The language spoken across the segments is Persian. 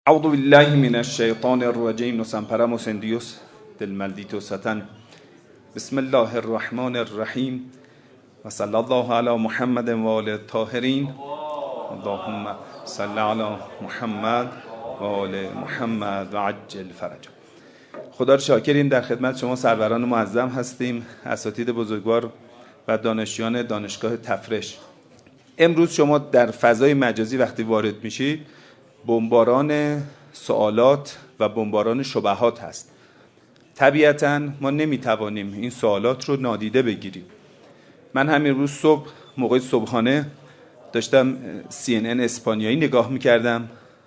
اعوذ بالله من الشیطان الرجیم. نسمپرم و سندیوس del maldito satán. بسم الله الرحمن الرحیم و صلی الله علی محمد و آل الطاهرین. اللهم صل علی محمد و آل محمد و عجل فرجهم. خدا رو شاکریم، در خدمت شما سروران معظم هستیم، اساتید بزرگوار و دانشجویان دانشگاه تفرش. امروز شما در فضای مجازی وقتی وارد میشید بمباران سوالات و بمباران شبهات هست. طبیعتاً ما نمیتوانیم این سوالات رو نادیده بگیریم. من همین روز صبح موقع صبحانه داشتم CNN اسپانیایی نگاه میکردم،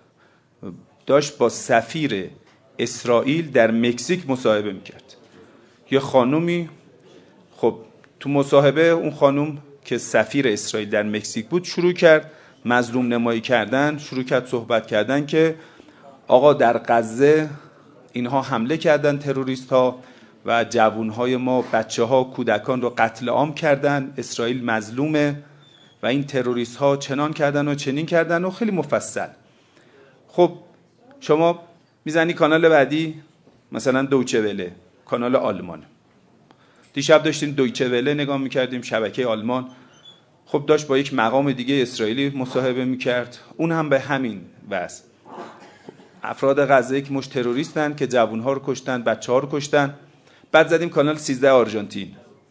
داشت با سفیر اسرائیل در مکزیک مصاحبه میکرد. یه خانومی، خب تو مصاحبه اون خانوم که سفیر اسرائیل در مکزیک بود شروع کرد مظلوم نمایی کردن، شروع کرد صحبت کردن که آقا در غزه اینها حمله کردن تروریست ها و جوانهای ما، بچه ها، کودکان رو قتل عام کردن، اسرائیل مظلومه و این تروریست ها چنان کردن و چنین کردن و خیلی مفصل. خب شما میزنی کانال بعدی مثلا دویچه وله، کانال آلمان. دیشب داشتیم دویچه وله نگاه میکردیم، شبکه آلمان. خب داشت با یک مقام دیگه اسرائیلی مصاحبه میکرد، اون هم به همین وضع. افراد غزه یک مش تروریستن که جوانها رو کشتن، بچه‌ها رو کشتن. بعد زدیم کانال 13 آرژانتین،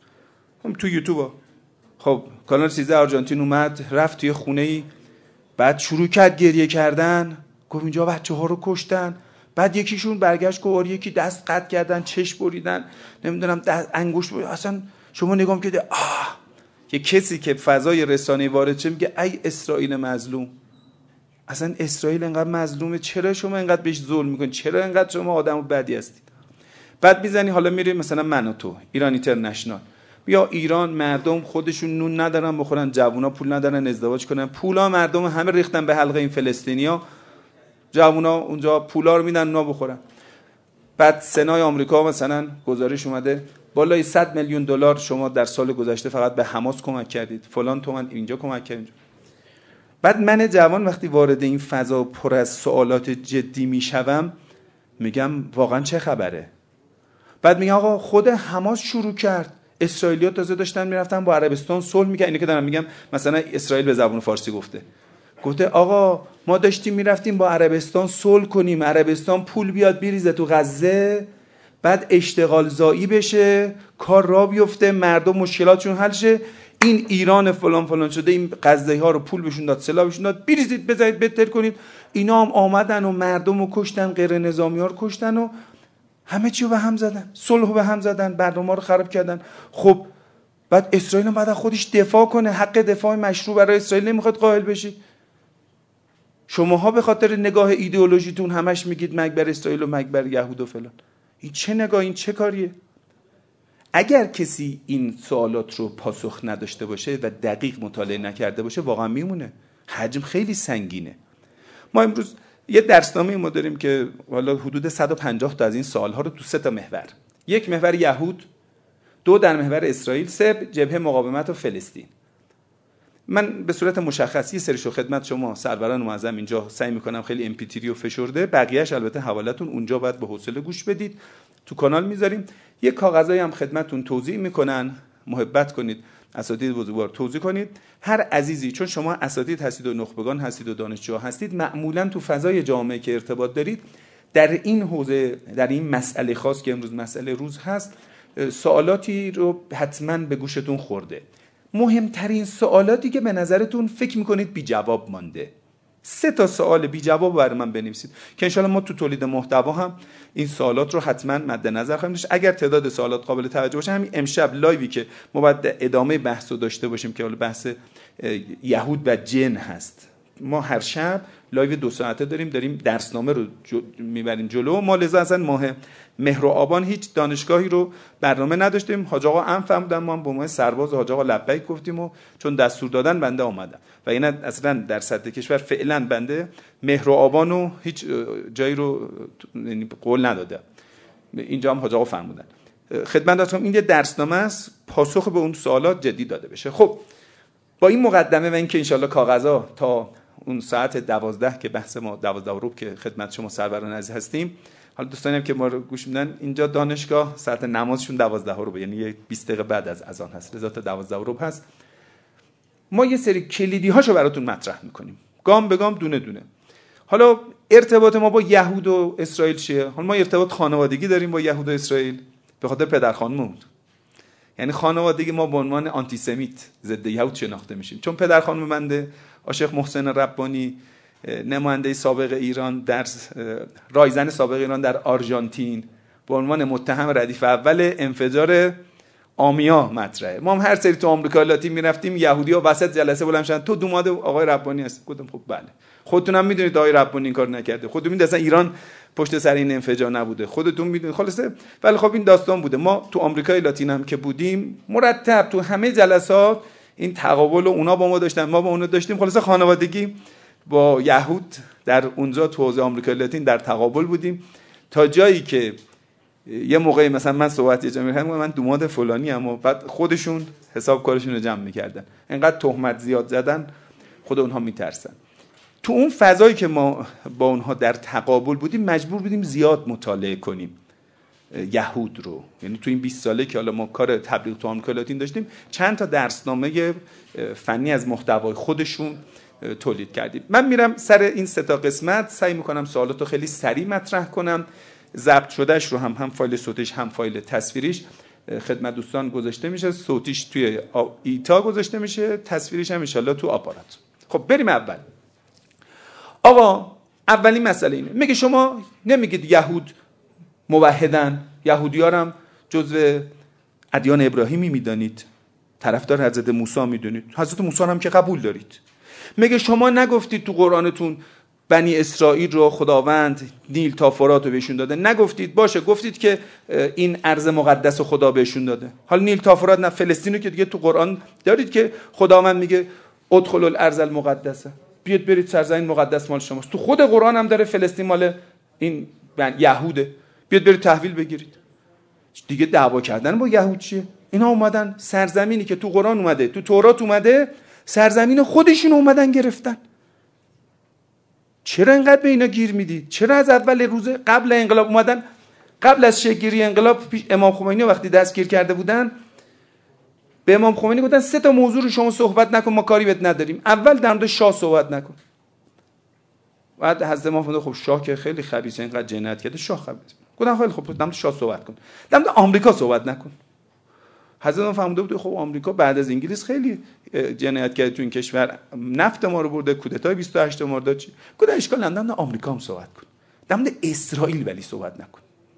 هم تو یوتیوب. خب کانال 13 آرژانتین اومد رفت توی خونه‌ای، بعد شروع کرد گریه کردن، گفت اینجا بچه‌ها رو کشتن. بعد یکیشون برگشت گفت یکی دست قطع کردن، چشم بریدن، نمیدونم دست انگشت بریدن. اصلا شما نگاه می‌کنید یه کسی که فضای رسانه‌ای وارد شه میگه ای اسرائیل مظلوم. اصلا اسرائیل انقدر مظلومه، چرا شما انقدر بهش ظلم میکنید؟ چرا انقدر شما آدم بدی هستید؟ بعد میزنی حالا میری مثلا من و تو ایران اینترنشنال، یا ایران مردم خودشون نون ندارن بخورن، جوونا پول ندارن ازدواج کنن، پولا مردم همه ریختن به حلقه این فلسطینیا، جوونا اونجا پولا رو میدن اونا بخورن. بعد سنای آمریکا مثلا گزارش اومده بالای 100 میلیون دلار شما در سال گذشته فقط به حماس کمک کردید، فلان تومن اینجا کمک کردید. بعد من جوان وقتی وارد این فضا پر از سوالات جدی میشوم میگم واقعا چه خبره؟ بعد میگم آقا خود حماس شروع کرد، اسرائیلی‌ها تازه داشتن میرفتن با عربستان صلح میکردن. اینو که دارم میگم مثلا اسرائیل به زبان فارسی گفته آقا ما داشتیم میرفتیم با عربستان صلح کنیم، عربستان پول بیاد بریزه تو غزه، بعد اشتغال زایی بشه، کار را بیفته، مردم مشکلاتشون حل شه. این ایران فلان فلان شده، این غزه‌ای ها رو پول بهشون داد، سلاح بهشون داد، بریزید بزنید بهتر کنید. اینا هم آمدن و مردم رو کشتن، غیر نظامی ها رو کشتن و همه چی رو به هم زدن، صلح رو به هم زدن، برنامه رو خراب کردن. خب بعد اسرائیل هم بعد خودش دفاع کنه، حق دفاع مشروع برای اسرائیل نمیخواد قائل بشی. شماها به خاطر نگاه ایدئولوژیتون همش میگید مکبر اسرائیل و مکبر یهود و فلان. این چه نگاه، این چه کاریه؟ اگر کسی این سوالات رو پاسخ نداشته باشه و دقیق مطالعه نکرده باشه واقعا میمونه، حجم خیلی سنگینه. ما امروز یه درسنامه ما داریم که والا حدود 150 تا از این سوال‌ها رو تو 3 تا محور، 1 محور یهود، 2 در محور اسرائیل، 3 جبهه مقاومت و فلسطین. من به صورت مشخصی سرشو خدمت شما سروران معظم اینجا سعی میکنم خیلی MP3 و فشرده، بقیه‌اش البته حوالتون اونجا باید به حوصله گوش بدید، تو کانال میذاریم. یه کاغذایی هم خدمتتون توضیح میکنن، محبت کنید اساتید بزرگوار توضیح کنید. هر عزیزی، چون شما اساتید هستید و نخبگان هستید و دانشجو هستید، معمولا تو فضای جامعه که ارتباط دارید در این حوزه، در این مسئله خاص که امروز مسئله روز هست، سوالاتی رو حتما به گوشتون خورده. مهمترین سوالاتی که به نظرتون فکر میکنید بی جواب مانده، 3 تا سوال بی جواب برای من بنویسید که انشالله ما تو تولید محتوا هم این سوالات رو حتما مد نظر خواهیم داشت. اگر تعداد سوالات قابل توجه باشه، همین امشب لایوی که ما باید ادامه بحث رو داشته باشیم که بحث یهود و جن هست، ما هر شب لایو 2 ساعته داریم درسنامه رو میبریم جلو. ما لذا اصلا ماه مهر و آبان هیچ دانشگاهی رو برنامه نداشتیم. حاج آقا ام فهمیدن، ما هم به عنوان سرباز حاج آقا لبیک گفتیم و چون دستور دادن بنده آمدم و اینا اصلا در سطح کشور فعلا بنده مهر و آبان رو هیچ جایی رو قول نداده. اینجا هم حاج آقا فرمودن خدمتتون این یه درسنامه است، پاسخ به اون سوالات جدی داده بشه. خب با این مقدمه و اینکه ان شاءالله کاغذا تا اون ساعت 12 که بحث ما 12 که خدمت شما سروران عزیز هستیم، حالا دوستانی هم که ما رو گوش میدن، اینجا دانشگاه ساعت نمازشون 12 یعنی 20 دقیقه بعد از اذان هست، لذا تا 12 هست. ما یه سری کلیدی هاشو براتون مطرح میکنیم گام به گام، دونه دونه. حالا ارتباط ما با یهود و اسرائیل چیه؟ حالا ما ارتباط خانوادگی داریم با یهود و اسرائیل به خاطر پدر خانوممون. یعنی خانوادگی ما به عنوان آنتی سمیت ضد یهود شناخته میشیم، چون پدر خانوم بنده آشق محسن ربانی، نماینده سابق ایران در رایزن سابق ایران در آرژانتین، به عنوان متهم ردیف اول انفجار آمیا مطرحه. ما هم هر سری تو آمریکا لاتین میرفتیم، یهودی‌ها وسط جلسه بلند شدن تو دوماد آقای ربانی هست. گفتم خب بله، خودتون هم میدونید آقای ربانی این کار نکرده، خودتون میدونید اصلا ایران پشت سر این انفجار نبوده، خودتون میدونید. خلاصه ولی خب این داستان بوده. ما تو آمریکای لاتین هم که بودیم مرتب تو همه جلسات این تقابل، اونا با ما داشتن، ما با اونا داشتیم. خلاصه خانوادگی با یهود در اونجا تو حوزه آمریکای لاتین در تقابل بودیم، تا جایی که یه موقعی مثلا من صحبت یه جا می‌کردم من دوماد فلانی ام، و بعد خودشون حساب کارشون رو جمع می‌کردن. اینقدر تهمت زیاد زدن خود اونها میترسن. تو اون فضایی که ما با اونها در تقابل بودیم مجبور بودیم زیاد مطالعه کنیم یهود رو. یعنی تو این 20 ساله که حالا ما کار تبلیغ تو آمریکا لاتین داشتیم، چند تا درسنامه فنی از محتوای خودشون تولید کردیم. من میرم سر این 3 تا قسمت، سعی میکنم سوالاتو خیلی سریع مطرح کنم. ضبط شدهش رو هم فایل صوتیش هم فایل تصویریش خدمت دوستان گذاشته میشه. صوتیش توی ایتا گذاشته میشه، تصویریش هم ان شاءالله تو آپارات. خب بریم اول. آقا اولین مسئله اینه، میگه شما نمیگید یهود موحدن، یهودیارم جزو ادیان ابراهیمی میدانید، طرفدار حضرت موسی میدونید، حضرت موسی هم که قبول دارید. میگه شما نگفتید تو قرآنتون بنی اسرائیل رو خداوند نیل تا فرات رو بهشون داده، نگفتید. باشه گفتید که این ارض مقدس رو خدا بهشون داده. حالا نیل تا فرات نه، فلسطین رو که دیگه تو قرآن دارید که خداوند میگه ادخلوا الارض المقدسه، بیاید برید سرزمین مقدس مال شماست. تو خود قرآن هم داره فلسطین مال این یهوده، بیاید برید تحویل بگیرید. دیگه دعوا کردن با یهود چیه؟ اینا اومدن سرزمینی که تو قرآن اومده، تو تورات اومده، سرزمین خودشون اومدن گرفتن. چرا اینقدر به اینا گیر میدید؟ چرا از اول روز قبل انقلاب اومدن؟ قبل از شکل‌گیری انقلاب امام خمینی وقتی دستگیر کرده بودن، به امام خمینی گفتن 3 تا موضوع رو شما صحبت نکن، ما کاری بهت نداریم. اول در مورد شاه صحبت نکن. بعد حضرت امام فرمود خب شاه که خیلی خبیثه، اینقدر جنایت کرده، شاه خبیثه. گفتن خیلی خب در مورد شاه صحبت کن. در مورد آمریکا صحبت نکن. حضرت امام فهمیده بود خب آمریکا بعد از انگلیس خیلی جنایت کرده تو این کشور، نفت ما رو برده، کودتای 28 مرداد چی. گفتن اشکال نداره، در آمریکا هم صحبت کن. در مورد اسرائیل ولی صحبت نکن.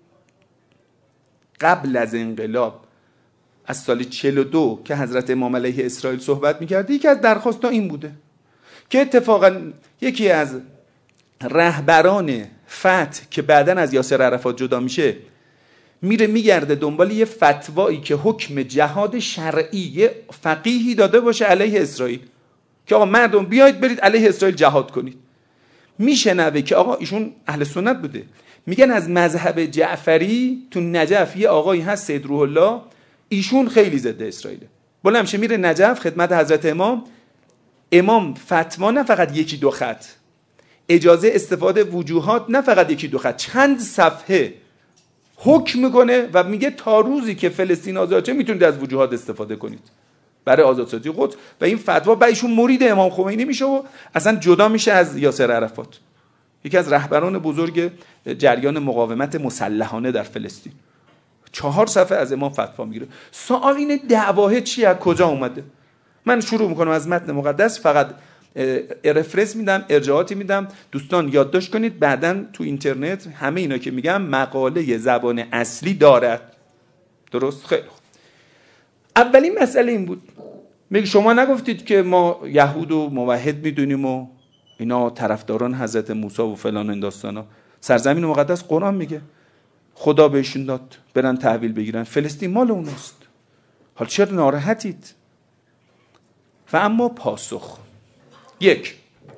قبل از انقلاب از سال 42 که حضرت امام علیه اسرائیل صحبت می‌کرد، یکی از درخواست‌ها این بوده که اتفاقا یکی از رهبران فتح که بعداً از یاسر عرفات جدا میشه، میره میگرده دنبال یه فتوایی که حکم جهاد شرعی یه فقیهی داده باشه علیه اسرائیل، که آقا مردم بیاید برید علیه اسرائیل جهاد کنید. میشنوه که آقا ایشون اهل سنت بوده، میگن از مذهب جعفری تو نجف یه آقایی هست سید روح الله، ایشون خیلی ضد اسرائیله. بلند میشه میره نجف خدمت حضرت امام فتوا نه فقط 1-2 خط، اجازه استفاده وجوهات نه فقط 1-2 خط، چند صفحه حکم میکنه و میگه تا روزی که فلسطین آزاد شه میتونید از وجوهات استفاده کنید برای آزادسازی قدس. و این فتوا به ایشون مرید امام خمینی میشه و اصلا جدا میشه از یاسر عرفات، یکی از رهبران بزرگ جریان مقاومت مسلحانه در فلسطین. 4 صفحه از امام فتوا میگیره. سوال اینه دعواه چی، از کجا اومده؟ من شروع میکنم از متن مقدس، فقط رفرنس میدم، ارجاعاتی میدم، دوستان یادداشت کنید، بعدن تو اینترنت همه اینا که میگم مقاله زبان اصلی دارد. درست؟ خیلی خوب. اولین مسئله این بود، میگه شما نگفتید که ما یهود و موحد میدونیم و اینا طرفداران حضرت موسی و فلان این داستانا. سرزمین مقدس قرآن میگه خدا بهشون داد برن تحویل بگیرن، فلسطین مال اوناست. حالا چرا ناراحتید؟ و اما پاسخ 1.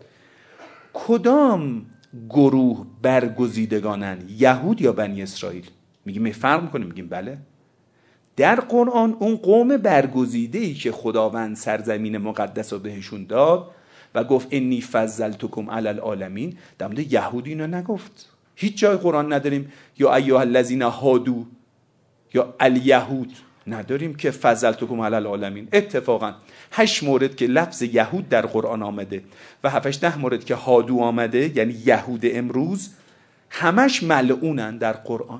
کدام گروه برگزیدگانن، یهود یا بنی اسرائیل؟ میگیم فرق میکنه، میگیم بله. در قرآن اون قوم برگزیده‌ای که خداوند سرزمین مقدس رو بهشون داد و گفت انی فضلتکم علی العالمین، در مورد یهود اینو نگفت. هیچ جای قرآن نداریم یا ایها الذین هادو یا الیهود نداریم که فضلتکم علی العالمین. اتفاقا 8 مورد که لفظ یهود در قرآن آمده و 7-10 مورد که هادو آمده، یعنی یهود امروز، همش ملعونن در قرآن،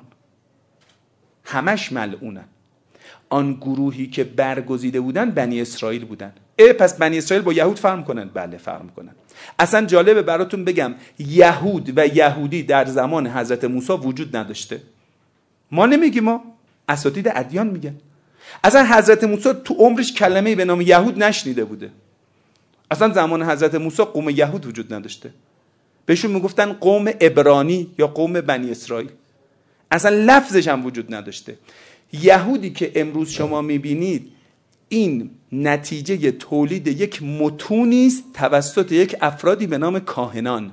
همش ملعونن. آن گروهی که برگزیده بودن بنی اسرائیل بودن. پس بنی اسرائیل با یهود فرق کنن؟ بله فرق کنن. اصلا جالبه براتون بگم یهود و یهودی در زمان حضرت موسی وجود نداشته. ما نمیگیم، ما اساتید ادیان میگن. اصلا حضرت موسی تو عمرش کلمه‌ای به نام یهود نشنیده بوده. اصلا زمان حضرت موسی قوم یهود وجود نداشته. بهشون میگفتن قوم عبرانی یا قوم بنی اسرائیل. اصلا لفظش هم وجود نداشته. یهودی که امروز شما میبینید این نتیجه تولید یک متونی است توسط یک افرادی به نام کاهنان.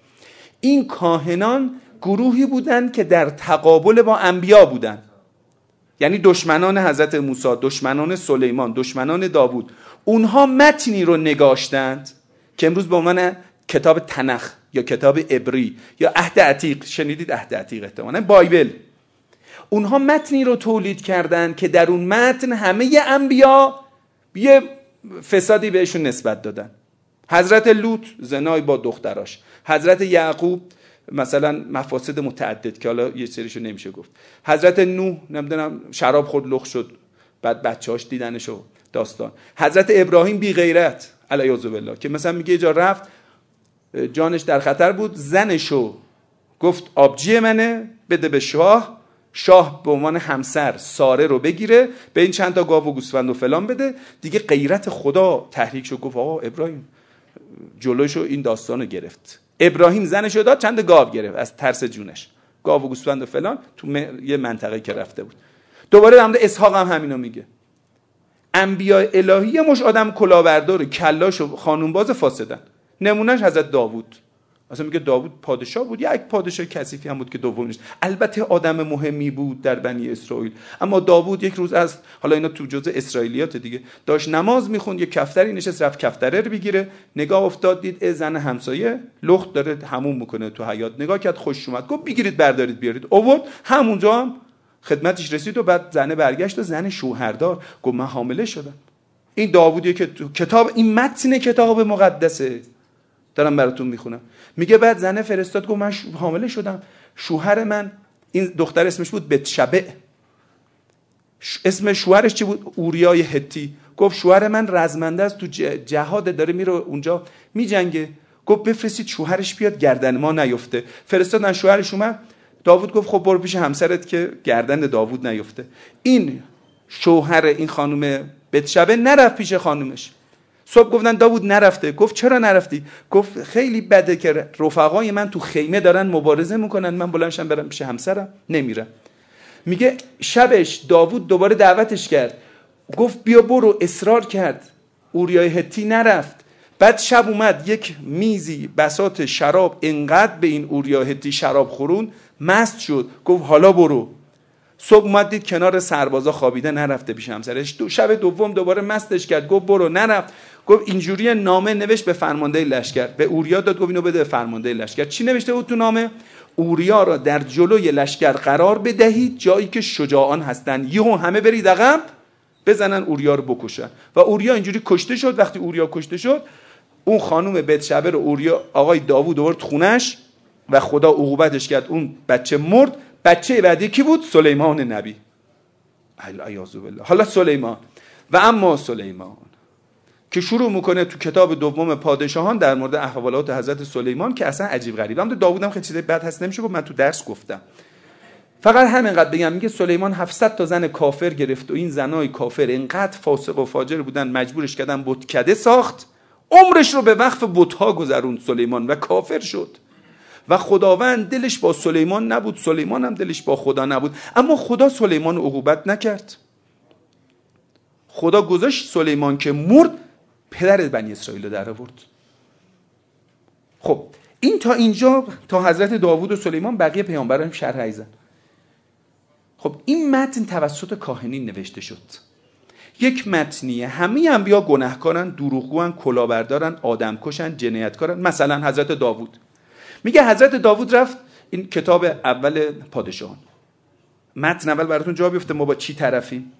این کاهنان گروهی بودند که در تقابل با انبیا بودند، یعنی دشمنان حضرت موسی، دشمنان سلیمان، دشمنان داوود. اونها متنی رو نگاشتند که امروز به عنوان کتاب تنخ یا کتاب عبری یا عهد عتیق، شنیدید عهد عتیق احتمالاً، بایبل. اونها متنی رو تولید کردن که در اون متن همه انبیا یه فسادی بهشون نسبت دادن. حضرت لوط زنای با دختراش، حضرت یعقوب مثلا مفاسد متعدد که حالا یه سریشو نمیشه گفت، حضرت نوح نمیدونم شراب خورد لخ شد بعد بچه‌هاش دیدنشو داستان، حضرت ابراهیم بی غیرت علیه بالله که مثلا میگه جا رفت جانش در خطر بود، زنشو گفت آبجی منه بده به شاه، شاه به عنوان همسر ساره رو بگیره، به این چند تا گاو و گوسفند و فلان بده. دیگه غیرت خدا تحریک شد، گفت آقا ابراهیم جلوشو این داستانو گرفت. ابراهیم زنشو داد، چند گاو گرفت از ترس جونش، گاو و گوسفند و فلان تو یه منطقه که رفته بود. دوباره در مورد اسحاق هم همینو میگه. انبیاء الهی مش آدم کلاهبردار کلاشو خانومباز فاسدن. نمونهش حضرت داوود. اصلا میگه داوود پادشاه بود، یک پادشاه کثیفی هم بود که دوم نیست. البته آدم مهمی بود در بنی اسرائیل، اما داوود یک روز از حالا اینا تو جزء اسرائیلیات دیگه داشت نماز میخوند، یه کفتری نشست رفت کفتره رو بگیره، نگاه افتاد دید زن همسایه لخت داره حموم میکنه تو حیاط، نگاه کرد خوش اومد، گفت بگیرید بردارید بیارید. آورد همونجا هم خدمتش رسید و بعد زنه برگشت و زن شوهردار گفت من حامله شدم. این داوودیه که تو کتاب، این متن کتاب مقدسه دارم براتون میخونم. میگه بعد زنه فرستاد گفت من حامله شدم، شوهر من، این دختر اسمش بود بتشبع، اسم شوهرش چی بود؟ اوریای هتی. گفت شوهر من رزمنده است، تو جهاد داره میره اونجا میجنگه، گفت بفرستید شوهرش بیاد گردن ما نیفته. فرستادن شوهرش اومد، داوود گفت خب برو پیش همسرت که گردن داوود نیفته. این شوهر این خانم بتشبع نرفت پیش خانومش. صبح گفتن داوود نرفته. گفت چرا نرفتی؟ گفت خیلی بده که رفقای من تو خیمه دارن مبارزه میکنن، من بلندشم برم پیش همسرم نمیرم. میگه شبش داوود دوباره دعوتش کرد، گفت بیا برو، اصرار کرد، اوریای هتی نرفت. بعد شب اومد یک میزی بساط شراب انقدر به این اوریای هتی شراب خورون مست شد، گفت حالا برو. صبح اومد دید کنار سربازا خوابیده، نرفته پیش همسرش. شب دوم دوباره مستش کرد، گفت برو، نرفت. گفت اینجوری نامه نوشت به فرمانده لشکر، به اوریا داد، گفت اینو بده به فرمانده لشکر. چی نوشته بود تو نامه؟ اوریا را در جلوی لشکر قرار بدهید، جایی که شجاعان هستن، یهو همه برید عقب بزنن اوریا رو بکشن. و اوریا اینجوری کشته شد. وقتی اوریا کشته شد، اون خانم بتشبع رو اوریا آقای داوود آورد خونش و خدا عقوبتش کرد، اون بچه مرد. بچه بعدی کی بود؟ سلیمان نبی. اعوذ بالله. حالا سلیمان و اما سلیمان که شروع میکنه تو کتاب دوم پادشاهان در مورد احوالات حضرت سلیمان که اصلا عجیب غریبه. هم داوود هم خیلی چیزای بد هست نمیشه گفت، من تو درس گفتم. فقط همینقدر بگم، میگه سلیمان 700 تا زن کافر گرفت و این زنای کافر اینقدر فاسق و فاجر بودن مجبورش کردن بتکده ساخت، عمرش رو به وقف بت‌ها گذروند سلیمان و کافر شد. و خداوند دلش با سلیمان نبود، سلیمان هم دلش با خدا نبود. اما خدا سلیمان عقوبت نکرد. خدا گذاشت سلیمان که مرد، پدر بنی اسرائیل رو در آورد. خب این تا اینجا، تا حضرت داوود و سلیمان، بقیه پیامبران شرح ایزن. خب این متن توسط کاهنین نوشته شد. یک متنیه همه انبیا گناهکارن، دروغگوان، کلاهبردارن، آدمکشن، جنایتکارن. مثلا حضرت داوود میگه حضرت داوود رفت، این کتاب اول پادشاهان، متن اول براتون جا بیفته ما با چی طرفیم.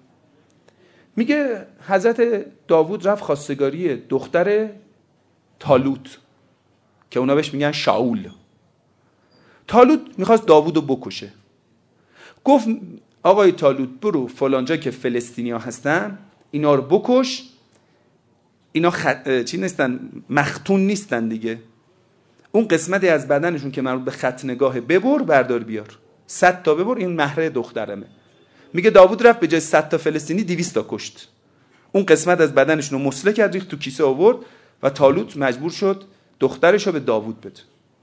میگه حضرت داوود رفت خواستگاری دختر طالوت که اونا بهش میگن شاول. طالوت میخواست داوودو بکشه. گفت آقای طالوت برو فلانجا که فلسطینیا هستن اینا رو بکش، اینا چی نیستن، مختون نیستن دیگه، اون قسمتی از بدنشون که مربوط به ختنگاه ببر بردار بیار، 100 تا ببر، این مهر دخترمه. میگه داوود رفت به جای 100 تا فلسطینی 200 تا کشت، اون قسمت از بدنشون رو مسله کرد، ریخت تو کیسه آورد و طالوت مجبور شد دخترش رو به داوود بده.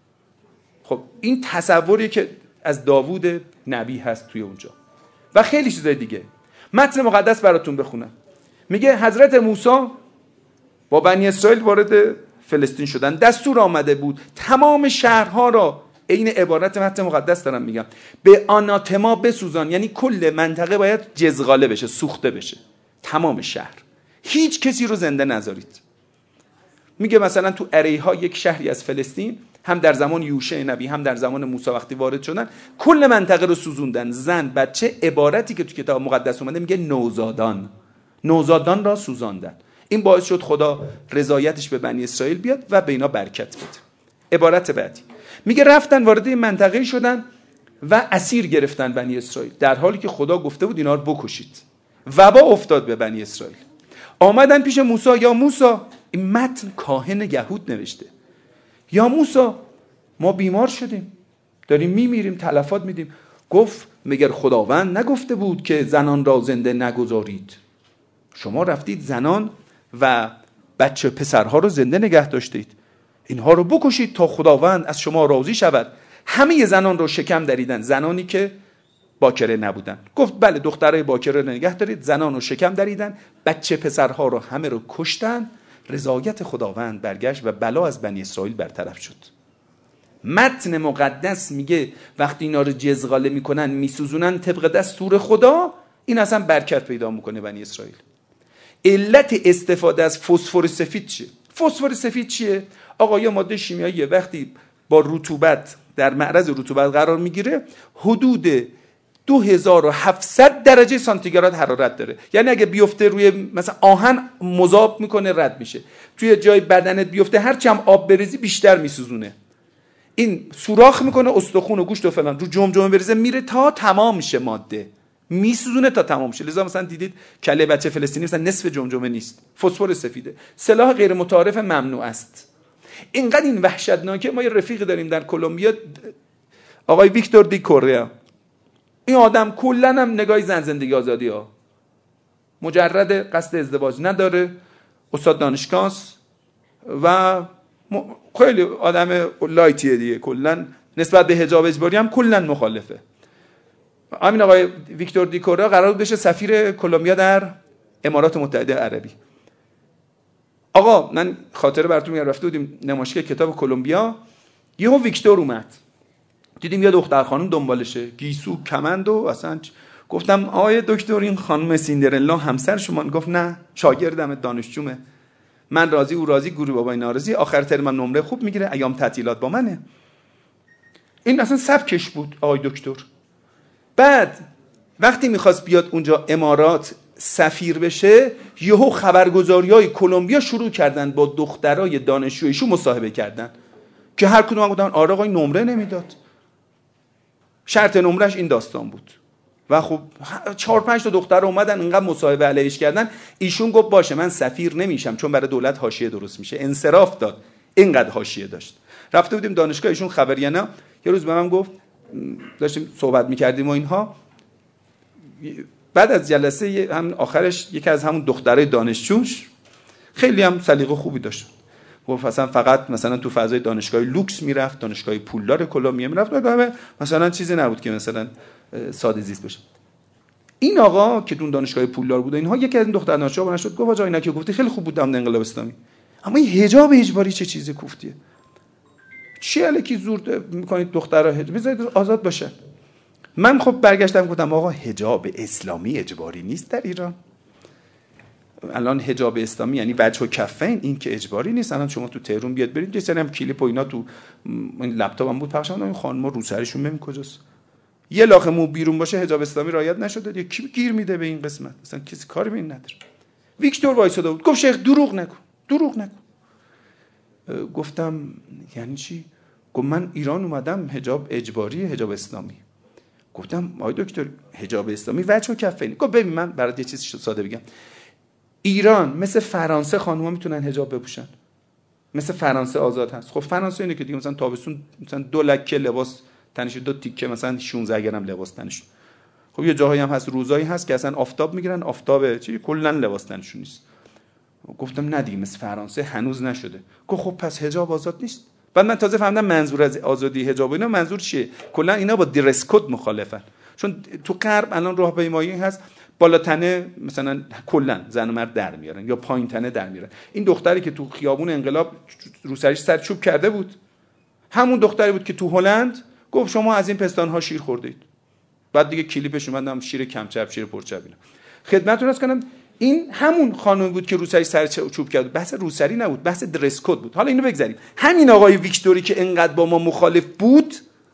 خب این تصوری که از داوود نبی هست توی اونجا و خیلی چیزای دیگه. متن مقدس براتون بخونم. میگه حضرت موسی با بنی اسرائیل وارد فلسطین شدن، دستور آمده بود تمام شهرها را، این عبارت متن مقدس دارم میگم، به آناتما بسوزان، یعنی کل منطقه باید جزغاله بشه، سوخته بشه، تمام شهر، هیچ کسی رو زنده نذارید. میگه مثلا تو اریحا، یک شهری از فلسطین، هم در زمان یوشع نبی هم در زمان موسی وقتی وارد شدن کل منطقه رو سوزوندن، زن بچه، عبارتی که تو کتاب مقدس اومده میگه نوزادان را سوزاندن. این باعث شد خدا رضایتش به بنی اسرائیل بیاد و به اینا برکت بده. عبارت بعدی میگه رفتن وارد این منطقه شدن و اسیر گرفتن بنی اسرائیل، در حالی که خدا گفته بود اینا رو بکشید. وبا افتاد به بنی اسرائیل. آمدن پیش موسی، یا موسی، این متن کاهن یهود نوشته، یا موسی ما بیمار شدیم، داریم میمیریم، تلفات میدیم. گفت مگر خداوند نگفته بود که زنان را زنده نگذارید؟ شما رفتید زنان و بچه پسرها رو زنده نگه داشتید، اینها رو بکشید تا خداوند از شما راضی شود. همه زنان رو شکم دریدن، زنانی که باکره نبودن. گفت بله، دخترای باکره رو نگه دارید، زنان رو شکم دریدن، بچه پسرها رو همه رو کشتن. رضایت خداوند برگشت و بلا از بنی اسرائیل برطرف شد. متن مقدس میگه وقتی اینا رو جزغاله میکنن، میسوزونن طبق دستور خدا، این اصلا برکت پیدا میکنه بنی اسرائیل. علت استفاده از فسفر سفید چیه؟ فسفر سفید چیه؟ آقا یه ماده شیمیاییه، وقتی با رطوبت در معرض رطوبت قرار میگیره حدود 2700 درجه سانتیگراد حرارت داره. یعنی اگه بیفته روی مثلا آهن مذاب میکنه، رد میشه. توی جای بدنت بیفته هر چم آب بریزی بیشتر میسوزونه. این سوراخ میکنه استخون و گوشت و فلان، رو جمجمه بریزه میره تا تمام میشه، ماده میسوزونه تا تمام شه. لذا مثلا دیدید کله بچه فلسطینی مثلا نصف جمجمه نیست، فسفر سفیده. سلاح غیر متعارف ممنوع است. اینقدر این وحشتناکه. ما یه رفیق داریم در کلمبیا، آقای ویکتور دی کوریا. این آدم کلا هم نگاهی زن زندگی آزادی ها، مجرد قصد ازدواج نداره، استاد دانشگاه و خیلی آدم لایتیه دیگه، کلا نسبت به حجاب اجباری هم کلا مخالفه. همین آقای ویکتور دی کوریا قرار بشه سفیر کلمبیا در امارات متحده عربی. آقا من خاطره براتون میگم، رفته بودیم نمایشگاه کتاب کلمبیا، یهو ویکتور اومد، دیدیم یه دختر خانم دنبالشه، گیسو کمند و اصلا. گفتم آقای دکتر این خانم سیندرلا همسر شما؟ گفت نه، شاگردم، دانشجومه، من راضی او راضی، گوری بابای ناراضی، آخر ترم نمره خوب میگیره، ایام تعطیلات با منه. این اصلا سبکش بود آقای دکتر. بعد وقتی میخواست بیاد اونجا امارات سفیر بشه، یهو خبرگزاریای کلمبیا شروع کردن با دخترای دانشجویشون مصاحبه کردن که هر کدوم گفتن آره آقای نمره نمیداد، شرط نمرش این داستان بود. و خب 4-5 تا دختر اومدن اینقدر مصاحبه علیهش کردن، ایشون گفت باشه من سفیر نمیشم چون برای دولت حاشیه درست میشه، انصراف داد. اینقدر حاشیه داشت. رفته بودیم دانشگاه ایشون خبریانه، یه روز به من گفت، داشتیم صحبت میکردیم و اینها، بعد از جلسه هم آخرش یکی از همون دخترای دانشجوش خیلی هم سلیقه خوبی داشت، گفت فقط مثلا تو فضای دانشگاه لوکس میرفت، دانشگاه پولدار کلمبیا میرفت، مثلا چیزی نبود که مثلا ساده زیست بشه. این آقا که تو دانشگاه پولدار بود اینها، یکی از این دختر دانشجوها بلند شد گفت آقا اینا که گفتی خیلی خوب بود در انقلاب اسلامی، اما این حجاب اجباری چه چیز کوفتیه؟ چی الکی زور میکنید دخترها حجاب بذارید آزاد باشن؟ من خب برگشتم گفتم آقا حجاب اسلامی اجباری نیست در ایران. الان حجاب اسلامی یعنی وجه و کفین، این که اجباری نیست. الان شما تو تهران بیاد برید یه سری هم کلیپ و اینا تو لپتاپم بود پخش کردن، این خانم‌ها رو سرشون ببین کجاست، یه لاخ مو بیرون باشه حجاب اسلامی رعایت نشده، کی گیر میده به این قسمت؟ اصلا کسی کاری به این نداره. ویکتور وایساده بود گفت شیخ دروغ نکن. گفتم یعنی چی؟ گفت من ایران اومدم حجاب اجباری، حجاب اسلامی. گفتم آقای دکتر حجاب اسلامی وجه و کفین. گفت ببین من برات یه چیز ساده بگم، ایران مثل فرانسه خانوما میتونن حجاب بپوشن، مثل فرانسه آزاد هست. خب فرانسه اینه که دیگه مثلا تابستون مثلا 2 لکه لباس تنش، 2 تیکه مثلا 16 گرم لباس تنش. خب یه جاهایی هم هست روزایی هست که اصلا آفتاب میگیرن، آفتاب چی کلا لباس تنشون نیست. گفتم نه دیگه مثل فرانسه هنوز نشده. گفت خب پس حجاب آزاد نیست. بعد من تازه فهمیدم منظور از آزادی حجاب اینا منظور چیه. کلا اینا با درس کد مخالفن، چون تو غرب الان راهپیمایی هست بالا تنه مثلا کلا زن و مرد در میارن یا پایین تنه در میارن. این دختری که تو خیابون انقلاب روسریش سر چوب کرده بود همون دختری بود که تو هلند گفت شما از این پستان‌ها شیر خوردید. بعد دیگه کلیپش اومدم شیر کم چرب، شیر پرچرب. اینا خدمتتون عرض کنم این همون خانم بود که روسری سر چوب کرد. بحث روسری نبود، بحث درس کد بود. حالا اینو بگذاریم. همین آقای ویکتوری که انقدر با ما مخالف بود،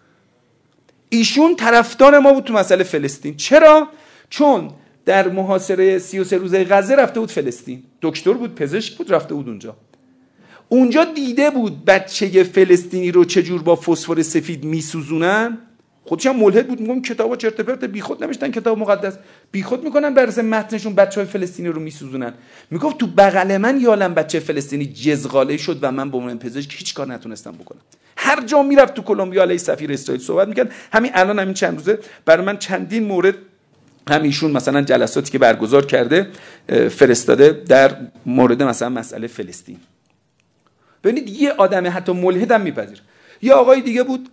ایشون طرفدار ما بود تو مسئله فلسطین. چرا؟ چون در محاصره 33 روزه غزه رفته بود فلسطین، دکتر بود، پزشک بود، رفته بود اونجا دیده بود بچه فلسطینی رو چجور با فسفر سفید میسوزونن. خودش هم ملحد بود، میگم کتابا چرت و پرت، بیخود نوشتن کتاب مقدس، بیخود میکنن برسه متنشون بچهای فلسطینی رو میسوزونن. میگفت تو بغل من یه عالم بچه فلسطینی جزغاله شد و من به عنوان پزشک هیچ کار نتونستم بکنم. هر جا میرفت تو کلمبیا علیه سفیر اسرائیل صحبت میکرد. همین الان همین چند روزه برای من چندین مورد همیشون مثلا جلساتی که برگزار کرده فرستاده در مورد مثلا مسئله فلسطین. ببینید یه آدم حتی ملحد هم میپذیر. یه آقای دیگه بود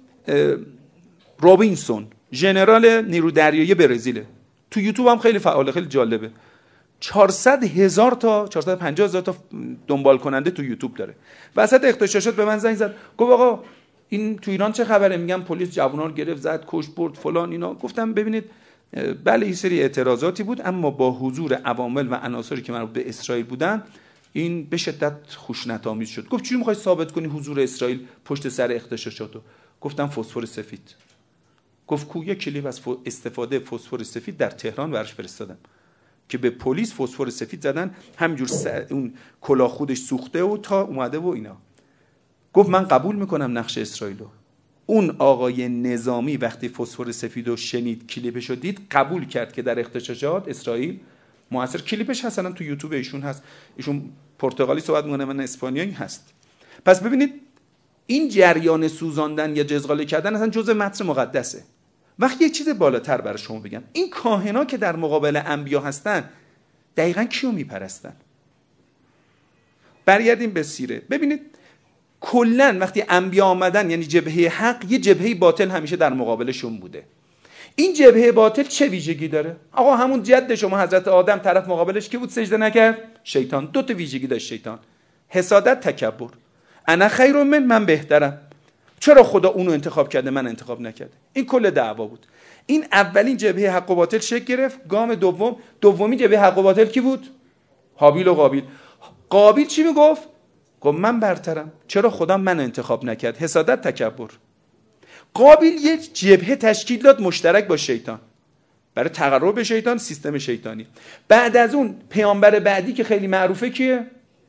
رابینسون، ژنرال نیرو دریایی برزیل، تو یوتیوب هم خیلی فعاله، خیلی جالبه. 400,000 تا 450,000 تا دنبال کننده تو یوتیوب داره. وسط اغتشاشات به من زنگ زد گفت آقا این تو ایران چه خبره؟ میگم پلیس جوونا رو گرفت، زد، کشت، برد فلان اینا. گفتم ببینید بله این سری اعتراضاتی بود، اما با حضور عوامل و عناصری که مربوط به اسرائیل بودن این به شدت خشونت‌آمیز شد. گفت چی می‌خوای ثابت کنی حضور اسرائیل پشت سر اغتشاشاتو؟ گفتم فسفر سفید. گفت کو؟ یک کلیپ از استفاده فسفر سفید در تهران برش فرستادم که به پلیس فسفر سفید زدن، همینجور اون کلاه خودش سوخته و تا اومده و اینا. گفت من قبول میکنم نقش اسرائیلو. اون آقای نظامی وقتی فسفر سفیدو شنید، کلیپشو دید، قبول کرد که در اغتشاشات اسرائیل موثر. کلیپش هست الان تو یوتیوب ایشون هست. ایشون پرتغالی صحبت میکنه، من اسپانیایی هست. پس ببینید این جریان سوزاندن یا جزغاله کردن اصلا جزء متن مقدسه. وقتی یک چیز بالاتر برای شما بگم، این کاهنا که در مقابل انبیا هستن دقیقاً کیو میپرستن؟ برگردیم به سیره. ببینید کلا وقتی انبیا آمدن یعنی جبهه حق، یه جبهه باطل همیشه در مقابلشون بوده. این جبهه باطل چه ویژگی داره؟ آقا همون جد شما حضرت آدم طرف مقابلش کی بود سجده نکرد؟ شیطان. 2 تا ویژگی داشت شیطان: حسادت، تکبر. انا خیر من بهترم. چرا خدا اونو انتخاب کرده من انتخاب نکرده؟ این کل دعوا بود. این اولین جبهه حق و باطل شکل گرفت. گام دومی جبهه حق و باطل کی بود؟ هابیل و قابیل. قابیل چی میگفت؟ گفت من برترم، چرا خدا من انتخاب نکرد؟ حسادت، تکبر. قابیل یه جبهه تشکیل داد مشترک با شیطان برای تقرب به شیطان، سیستم شیطانی. بعد از اون پیامبر بعدی که خیلی معروفه کیه؟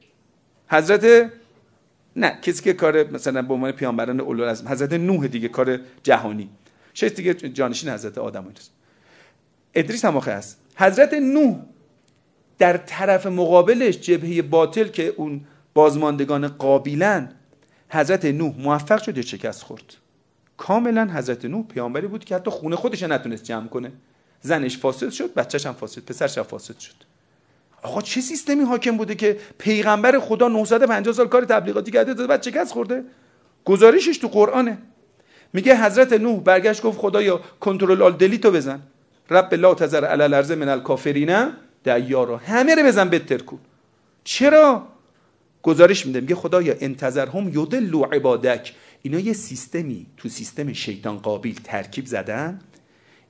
حضرت کسی که کار مثلا به عنوان پیامبران اولوالعزم، حضرت نوح دیگه، کار جهانی. شش دیگه جانشین حضرت آدم است. ادریس هم آخه هست. حضرت نوح در طرف مقابلش جبهه باطل که اون بازماندگان قابیلن، حضرت نوح موفق شد شکست خورد. کاملا حضرت نوح پیامبری بود که حتی خونه خودش نتونست جمع کنه. زنش فاسد شد، بچه‌ش هم فاسد، پسرش هم فاسد شد. آقا چه سیستمی حاکم بوده که پیغمبر خدا 950 سال کار تبلیغاتی کرده داده بعد شکست خورده؟ گزارشش تو قرآنه. میگه حضرت نوح برگشت گفت خدایا کنترل آل دلیتو بزن، رب لا تذر علی الارض من الکافرین دیارا، همه رو بزن بتر کن. چرا؟ گزارش میده میگه خدایا انتظرهم یضلوا عبادک. اینا یه سیستمی تو سیستم شیطان قابیل ترکیب زدن.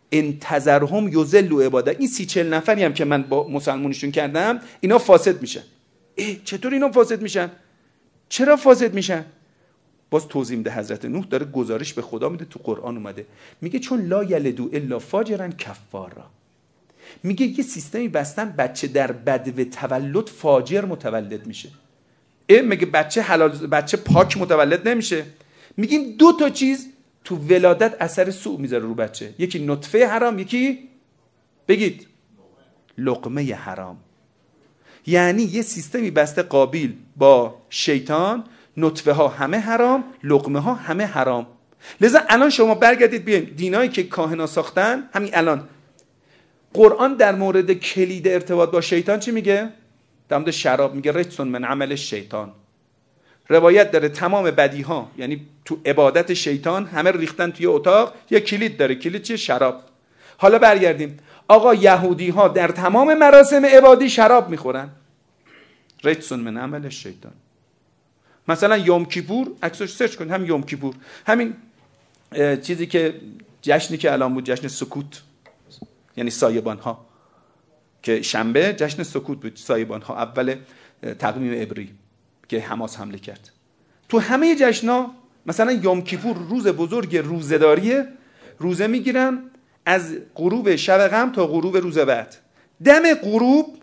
انتظرهم یضلوا عباده. این 30-40 نفری هم که من با مسلمونشون کردم اینا فاسد میشن. چطور اینا فاسد میشن؟ چرا فاسد میشن؟ باز توضیح میده حضرت نوح، داره گزارش به خدا میده، تو قرآن اومده میگه چون لا یلدو الا فاجرا کفارا. میگه یه سیستمی بستن بچه در بدو تولد فاجر متولد میشه. میگه بچه حلال، بچه پاک متولد نمیشه. میگیم 2 چیز تو ولادت اثر سوء میذاره رو بچه، یکی نطفه حرام، یکی بگید لقمه حرام. یعنی یه سیستمی بسته قابیل با شیطان، نطفه ها همه حرام، لقمه ها همه حرام. لذا الان شما برگردید بیایم دینایی که کاهنا ساختن، همین الان قرآن در مورد کلید ارتباط با شیطان چی میگه؟ در مورد شراب میگه رجسون من عمل شیطان. روایت داره تمام بدی ها، یعنی تو عبادت شیطان همه ریختن توی اتاق، یه کلید داره. کلید چیه؟ شراب. حالا برگردیم، آقا یهودی ها در تمام مراسم عبادی شراب میخورن، رجسون من عمل شیطان. مثلا یوم کیپور، عکسش سرچ کن، هم یوم کیپور، همین چیزی که جشنی که الان بود، جشن سکوت، یعنی سایبان ها، که شنبه جشن سکوت بود، سایبان ها، اول تقویم عبری که حماس حمله کرد. تو همه جشنا مثلا یوم کیپور روز بزرگ روزه‌داریه، روزه میگیرن از غروب شب غم تا غروب روز بعد. دم غروب،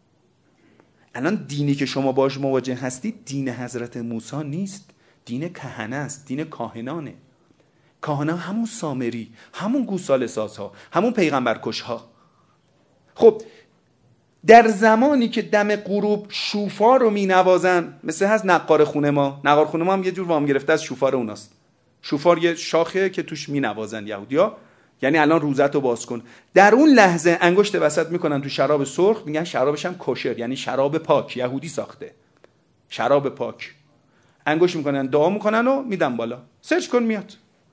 الان دینی که شما باش مواجه هستید دین حضرت موسی نیست، دین کهنه است، دین کاهنانه. کاهنا همون سامری، همون گوساله سازها، همون پیغمبرکشها. خب در زمانی که دم غروب شوفار رو می نوازن، مثل هست نقار خونه ما، نقار خونه ما هم یه جور وام گرفته از شوفار اوناست. شوفار یه شاخه که توش می نوازن یهودیا، یعنی الان روزت رو باز کن. در اون لحظه انگشت وسط میکنن تو شراب سرخ، میگن شرابش هم کشر، یعنی شراب پاک، یهودی ساخته شراب پاک. انگشت میکنن، دعا میکنن و میدن بالا. سرچ کن میاد.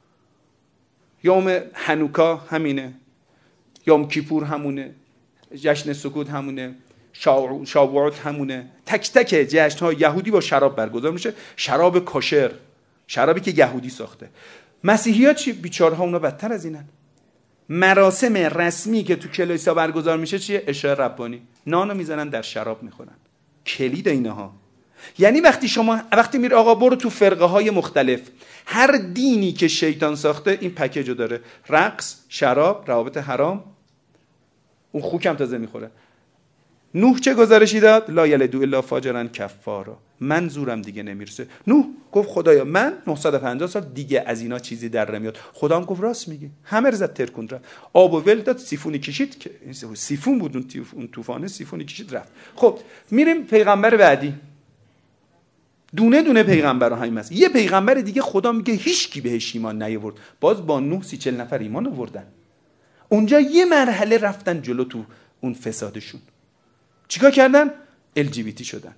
یوم هنوکا همینه، یوم کیپور همونه، جشن سکوت همونه، شاوعات همونه. تک تک جشن ها یهودی با شراب برگزار میشه، شراب کشر، شرابی که یهودی ساخته. مسیحی ها چی؟ بیچاره ها اونا بدتر از اینن. مراسم رسمی که تو کلیسا برگزار میشه چیه؟ عشاء ربانی، نانو میزنن در شراب میخورن. کلید اینها. یعنی وقتی میره آقا برو تو فرقه های مختلف، هر دینی که شیطان ساخته این پکیجو داره، رقص، شراب، روابط حرام. اون خوکم تازه میخوره. نوح چه گزارشی داد؟ لا یلدو الا فاجرا کفارا. من زورم دیگه نمیرسه. نوح گفت خدایا من 950 سال دیگه از اینا چیزی در نمیاد. خدا هم گفت راست میگی. همه رزت ترکوند رفت. آب و ول داد، سیفونی کشید، که سیفون بود اون طوفانه، سیفونی کشید رفت. خب میریم پیغمبر بعدی. دونه دونه پیغمبرها همین است. یه پیغمبر دیگه خدا میگه هیچ کی بهش ایمان نیاورد. باز با نوح 30-40 نفر ایمان آوردن. اونجا یه مرحله رفتن جلو تو اون فسادشون. چیکار کردن؟ LGBT شدن.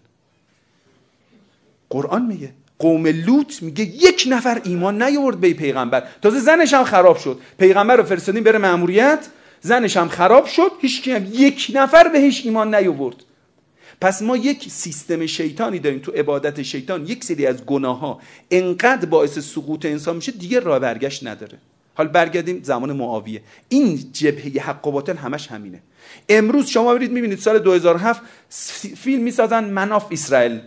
قرآن میگه قوم لوط میگه 1 نفر ایمان نیاورد به پیغمبر، تازه زنش هم خراب شد. پیغمبر رو فرستادیم بره مأموریت، زنش هم خراب شد، هیچ کی هم 1 نفر بهش ایمان نیاورد. پس ما یک سیستم شیطانی داریم تو عبادت شیطان. یک سری از گناه‌ها انقدر باعث سقوط انسان میشه دیگه راه برگشت نداره. حال برگردیم زمان معاویه. این جبهه حق و باطل همش همینه. امروز شما برید میبینید سال 2007 فیلم میسازن من آف اسرائیل.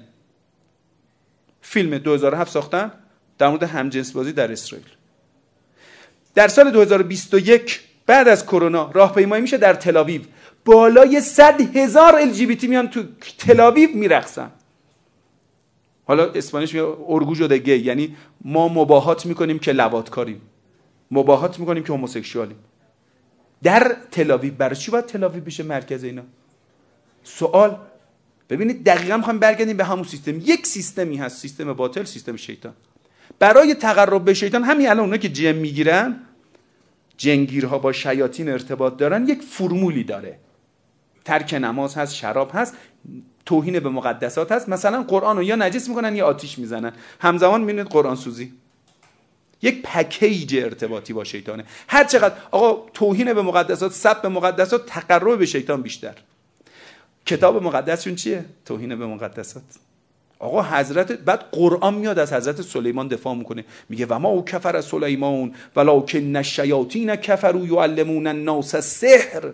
فیلم 2007 ساختن در مورد همجنس بازی در اسرائیل. در سال 2021 بعد از کرونا راهپیمایی میشه در تل‌آویو. بالای 100,000 LGBT میان تو تل‌آویو میرقصن. حالا اسپانیش میگه اورگوژو د گی، یعنی ما مباهات میکنیم که لواطکاریم، مباهات میکنیم که هموسکسوالیم. در تل‌آویو. برای چی باید تل‌آویو بشه مرکز اینا؟ سوال. ببینید دقیقاً میخوایم برگردیم به همون سیستم. یک سیستمی هست، سیستم باطل، سیستم شیطان. برای تقرب به شیطان همین الان اونا که جن میگیرن، جنگیرها با شیاطین ارتباط دارن، یک فرمولی داره. ترک نماز هست، شراب هست، توهین به مقدسات هست. مثلا قرآن رو یا نجس میکنن یا آتیش میزنن. همزمان میبینید قرآن سوزی. یک پکیج ارتباطی با شیطانه. هر چقدر آقا توهین به مقدسات، سب به مقدسات، تقرب به شیطان بیشتر. کتاب مقدسشون چیه؟ توهین به مقدسات. آقا حضرت، بعد قرآن میاد از حضرت سلیمان دفاع میکنه، میگه و ما کفر سلیمان ولکن الشیاطین کفروا یعلمون الناس السحر.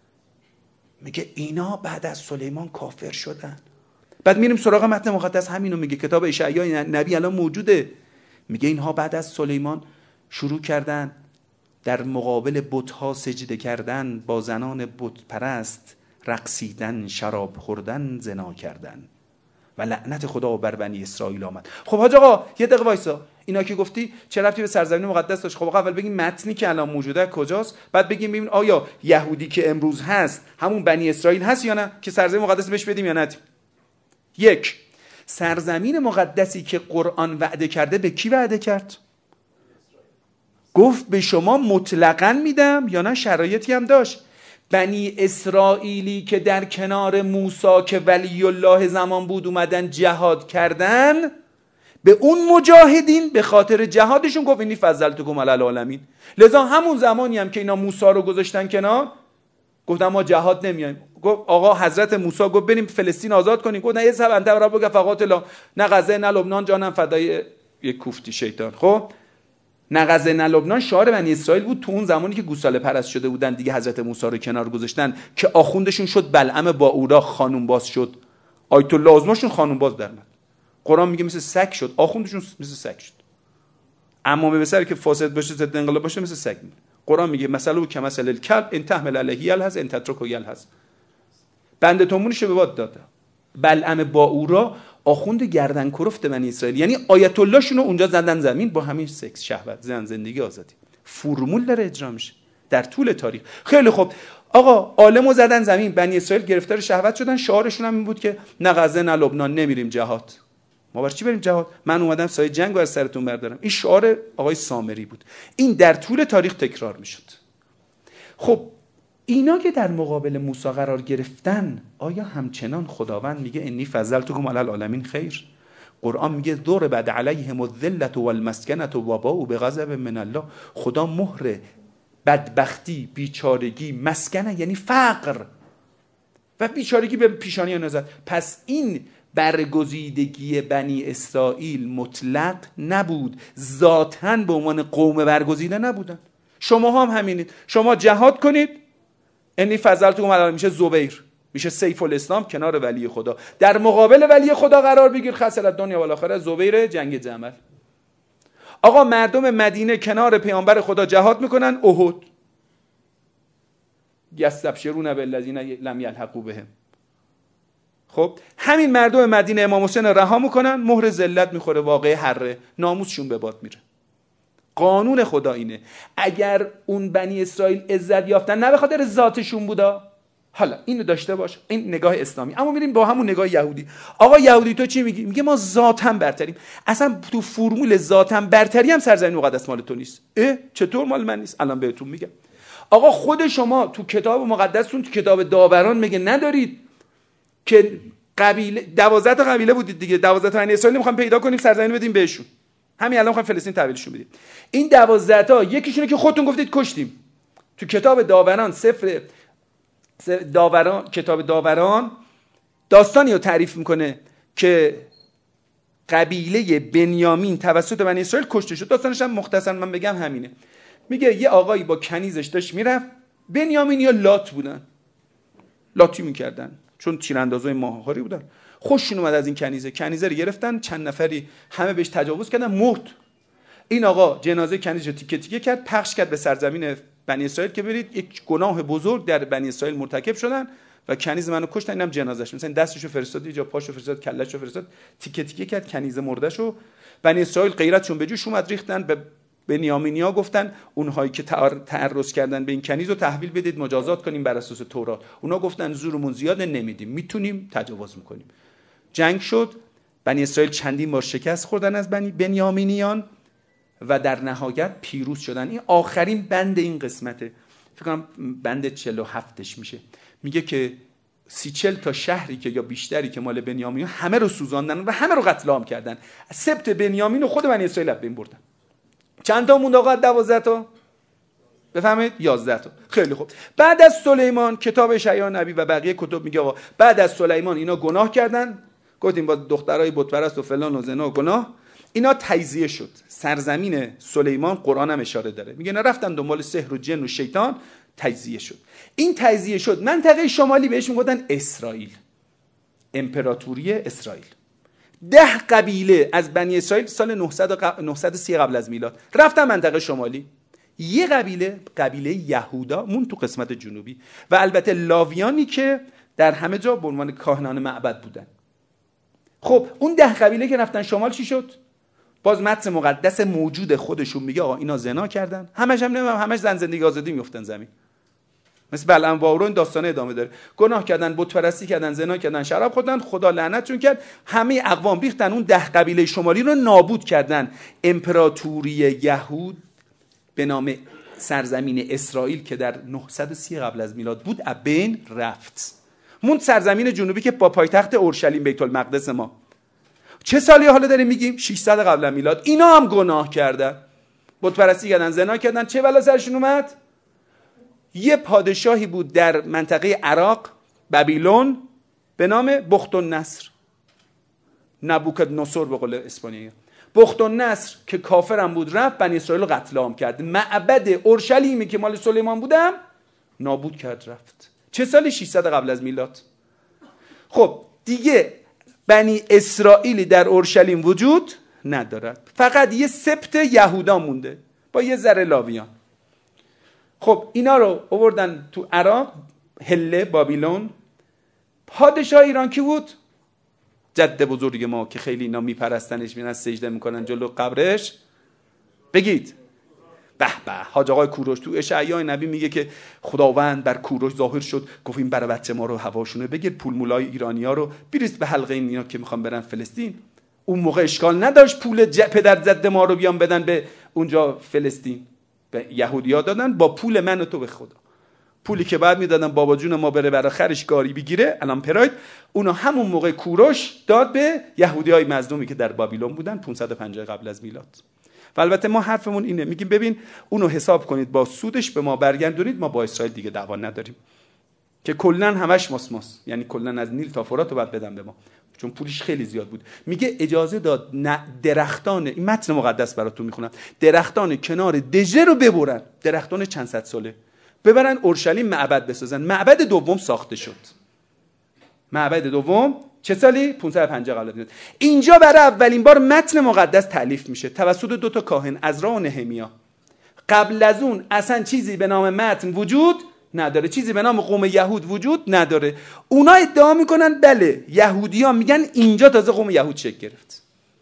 میگه اینا بعد از سلیمان کافر شدن. بعد میریم سراغ متن مقدس، همینو میگه، کتاب اشعیا نبی الان موجوده، میگه اینها بعد از سلیمان شروع کردن در مقابل بت‌ها سجده کردن، با زنان بت پرست رقصیدن، شراب خوردن، زنا کردن و لعنت خدا بر بنی اسرائیل آمد. خب حاج آقا یه دقیقه وایسا، اینا که گفتی چه ربطی به سرزمین مقدس داشت؟ خب آقا اول بگیم متنی که الان موجوده کجاست، بعد بگیم ببین آیا یهودی که امروز هست همون بنی اسرائیل هست یا نه، که سرزمین مقدس بهش بدیم یا نه. یک، سرزمین مقدسی که قرآن وعده کرده به کی وعده کرد؟ گفت به شما مطلقاً میدم یا نه شرایطی هم داشت؟ بنی اسرائیلی که در کنار موسی که ولی الله زمان بود اومدن جهاد کردن، به اون مجاهدین به خاطر جهادشون گفت اینی فضلتکم علی العالمین. لذا همون زمانی هم که اینا موسی رو گذاشتن کنار، گفتن ما جهاد نمیایم، گفت آقا حضرت موسی گفت بریم فلسطین آزاد کنیم، گفت نه یه سب انت ربک فقاتلا، نه غزه نه لبنان جانم فدای یک کوفتی شیطان. خب نه غزه نه لبنان شعار بنی اسرائیل بود تو اون زمانی که گوساله پرست شده بودن دیگه، حضرت موسی رو کنار گذاشتن که آخوندشون شد بلعم باورا، خانوم باز شد، آیت الله عظماشون خانوم باز در اومد. قرآن میگه مثل سگ شد، آخوندشون مثل سگ شد. عمامه به سر که فاسد باشه ضد انقلاب باشه مثل سگ میشه. قرآن میگه مثلا کمثل الکلب ان تحمل علیه یلهث ان تترکه یلهث. بنده تومونش به باد داده. بلعم باورا آخوند گردن کرفت بنی اسرائیل، یعنی آیت الله شونو اونجا زدن زمین با همین سکس، شهوت، زن، زندگی، آزادی. فرمول داره اجرا میشه در طول تاریخ. خیلی خوب آقا عالمو زدن زمین، بنی اسرائیل گرفتار شهوت شدن، شعارشون هم این بود که نه غزه نه لبنان، نمیریم جهاد. ما برای چی بریم جهاد؟ من اومدم سایه جنگو از سرتون بردارم. این شعار آقای سامری بود. این در طول تاریخ تکرار میشد. خب اینا که در مقابل موسی قرار گرفتن، آیا همچنان خداوند میگه انی فضلتکم علی العالمین خیر؟ قرآن میگه ضربت علیهم الذلة والمسکنة وباءوا بغضب من الله. خدا مهر بدبختی، بیچارگی، مسکنه یعنی فقر و بیچارگی به پیشانی آنها زد. پس این برگزیدگی بنی اسرائیل مطلق نبود، ذاتاً به عنوان قوم برگزیده نبودن. شما هم همینید، شما جهاد کنید، انی فضلتکم علی، میشه زبیر، میشه سیف الاسلام کنار ولی خدا، در مقابل ولی خدا قرار بگیر، خسر الدنیا و الاخره، زبیر جنگ جمل. آقا مردم مدینه کنار پیامبر خدا جهاد میکنن، احد، یستبشرون بالذین لم یلحقوا بهم. خب همین مردم مدینه امام حسین رها میکنن، مهر ذلت میخوره، واقعه حره، ناموسشون به باد میره. قانون خدا اینه. اگر اون بنی اسرائیل عزت یافتن نه به خاطر ذاتشون بودا، حالا اینو داشته باش، این نگاه اسلامی. اما میریم با همون نگاه یهودی. آقا یهودی تو چی میگی؟ میگه ما ذاتاً برتریم. اصلا تو فرمول ذاتاً برتری هم سرزمین مقدس مال تو نیست. چطور مال من نیست؟ الان بهتون میگم. آقا خود شما تو کتاب مقدستون، تو کتاب داوران میگه ندارید که قبیله 12 تا قبیله بودید دیگه، 12 تا بنی اسرائیل میخوام پیدا کنیم سرزمین بدیم بهشون. همین الان میخوام فلسطین تحویلشون بدیم. این 12 تا یکیشونه که خودتون گفتید کشتیم. تو کتاب داوران کتاب داوران داستانی رو تعریف میکنه که قبیله بنیامین توسط بنی اسرائیل کشته شد. داستانش هم مختصر من بگم همینه. میگه یه آقایی با کنیزش داشت میرفت، بنیامین یا لات بودن، لاتی میکردن چون تیراندازای ماهواری بودن. خوششون اومد از این کنیزه رو گرفتن، چند نفری همه بهش تجاوز کردن، مرد. این آقا جنازه کنیزش رو تیکه تیکه کرد، پخش کرد به سرزمین بنی اسرائیل که برید یک گناه بزرگ در بنی اسرائیل مرتکب شدن و کنیز منو کشتن، اینم جنازش، مثلا دستشو فرستاد اینجا، پاشو فرستاد، کلهشو فرستاد، تیکه تیکه کرد کنیز مردهشو. بنی اسرائیل غیرتشون به جوش اومد، ریختن به بنیامینیا، گفتن اونهایی که تعرض کردن به این کنیز رو تحویل بدید، مجازات کنیم بر اساس تورات. اونا گفتن زورمون زیاده، نمیدیم، میتونیم تجاوز میکنیم. جنگ شد، بنی اسرائیل چندین بار شکست خوردن از بنیامینیان و در نهایت پیروز شدن. این آخرین بند این قسمته، فکر کنم بند 47ش میشه. میگه که 30-40 تا شهری که یا بیشتری که مال بنیامین همه رو سوزاندن و همه رو قتل عام کردن. سبت بنیامین و خود بنی اسرائیل از بین بردن. چند تا موند آقا؟ 12 تا. بفهمید 11 تا. خیلی خوب. بعد از سلیمان کتاب اشعیا نبی و بقیه کتب میگه آقا بعد از سلیمان اینا گناه کردن، گفتیم با دخترای بت پرست و فلان و زنا و گناه اینا تجزیه شد. سرزمین سلیمان قرآن هم اشاره داره، میگه اینا رفتن دنبال سحر و جن و شیطان، تجزیه شد. این تجزیه شد منطقه شمالی بهش میگفتن اسرائیل، امپراتوری اسرائیل. 10 قبیله از بنی اسرائیل سال 930 قبل از میلاد رفتن منطقه شمالی. یه قبیله یهودا مون تو قسمت جنوبی و البته لاویانی که در همه جا به عنوان کاهنان معبد بودن. خب اون 10 قبیله که رفتن شمال چی شد؟ باز متن مقدس موجود خودشون میگه آقا اینا زنا کردن، همش زن زندگی آزادی میافتن زمین. مثل بلعم و این داستانه ادامه داره. گناه کردن، بت پرستی کردن، زنا کردن، شراب خوردن، خدا لعنتشون کرد. همه اقوام ریختن اون 10 قبیله شمالی رو نابود کردن. امپراتوری یهود به نام سرزمین اسرائیل که در 930 قبل از میلاد بود از بین رفت. مون سرزمین جنوبی که با پایتخت اورشلیم بیت المقدس ما. چه سالی حالا داریم میگیم؟ 600 قبل از میلاد. اینا هم گناه کردن، بت پرستی کردن، زنا کردن. چه بلا سرشون اومد؟ یه پادشاهی بود در منطقه عراق، بابیلون، به نام بختالنصر، نبوکدنصر به قول اسپانیایی. بختالنصر که کافرم بود رفت بنی اسرائیل رو قتل عام کرد. معبد اورشلیمی که مال سلیمان بودم نابود کرد رفت. چه سالی؟ 600 قبل از میلاد. خب دیگه بنی اسرائیلی در اورشلیم وجود ندارد، فقط یه سبط یهودا مونده با یه ذره لاویان. خب اینا رو آوردن تو عراق، هله، بابیلون. پادشاه ایران کی بود؟ جد بزرگ ما که خیلی اینا میپرستنش، میرن سجده میکنن جلو قبرش. بگید به به. حاج آقای کوروش تو اشعیا نبی میگه که خداوند بر کوروش ظاهر شد، گفت این برای بچه ما رو هواشونه بگیر، پول مولای ایرانی‌ها رو بریز به حلقه اینا که میخوان برن فلسطین. اون موقع اشکال نداشت پول پدر جد ما رو بیان بدن به اونجا فلسطین، به یهودی‌ها دادن با پول من و تو به خدا. پولی که بعد میدادن بابا جون ما بره برای خرش گاری بگیره، الان پراید، اونا همون موقع کوروش داد به یهودیای مظلومی که در بابیلون بودن 550 قبل از میلاد. و البته ما حرفمون اینه، میگیم ببین اونو حساب کنید با سودش به ما برگردونید، ما با اسرائیل دیگه دعوا نداریم که کلا همش ماسماس، یعنی کلا از نیل تا فرات رو بعد بدن به ما، چون پولش خیلی زیاد بود. میگه اجازه داد درختان، این متن مقدس براتون میخونم، درختان کنار دژه رو ببرن، درختان چند صد ساله ببرن اورشلیم معبد بسازن. معبد دوم ساخته شد. معبد دوم چه سالی؟ 550 قبل از میلاد. اینجا برای اولین بار متن مقدس تالیف میشه توسط 2 تا کاهن، عزرا و نهمیا. قبل از اون اصلا چیزی به نام متن وجود نداره، چیزی به نام قوم یهود وجود نداره. اونا ادعا میکنن بله، یهودی‌ها میگن اینجا تازه قوم یهود شکل گرفت.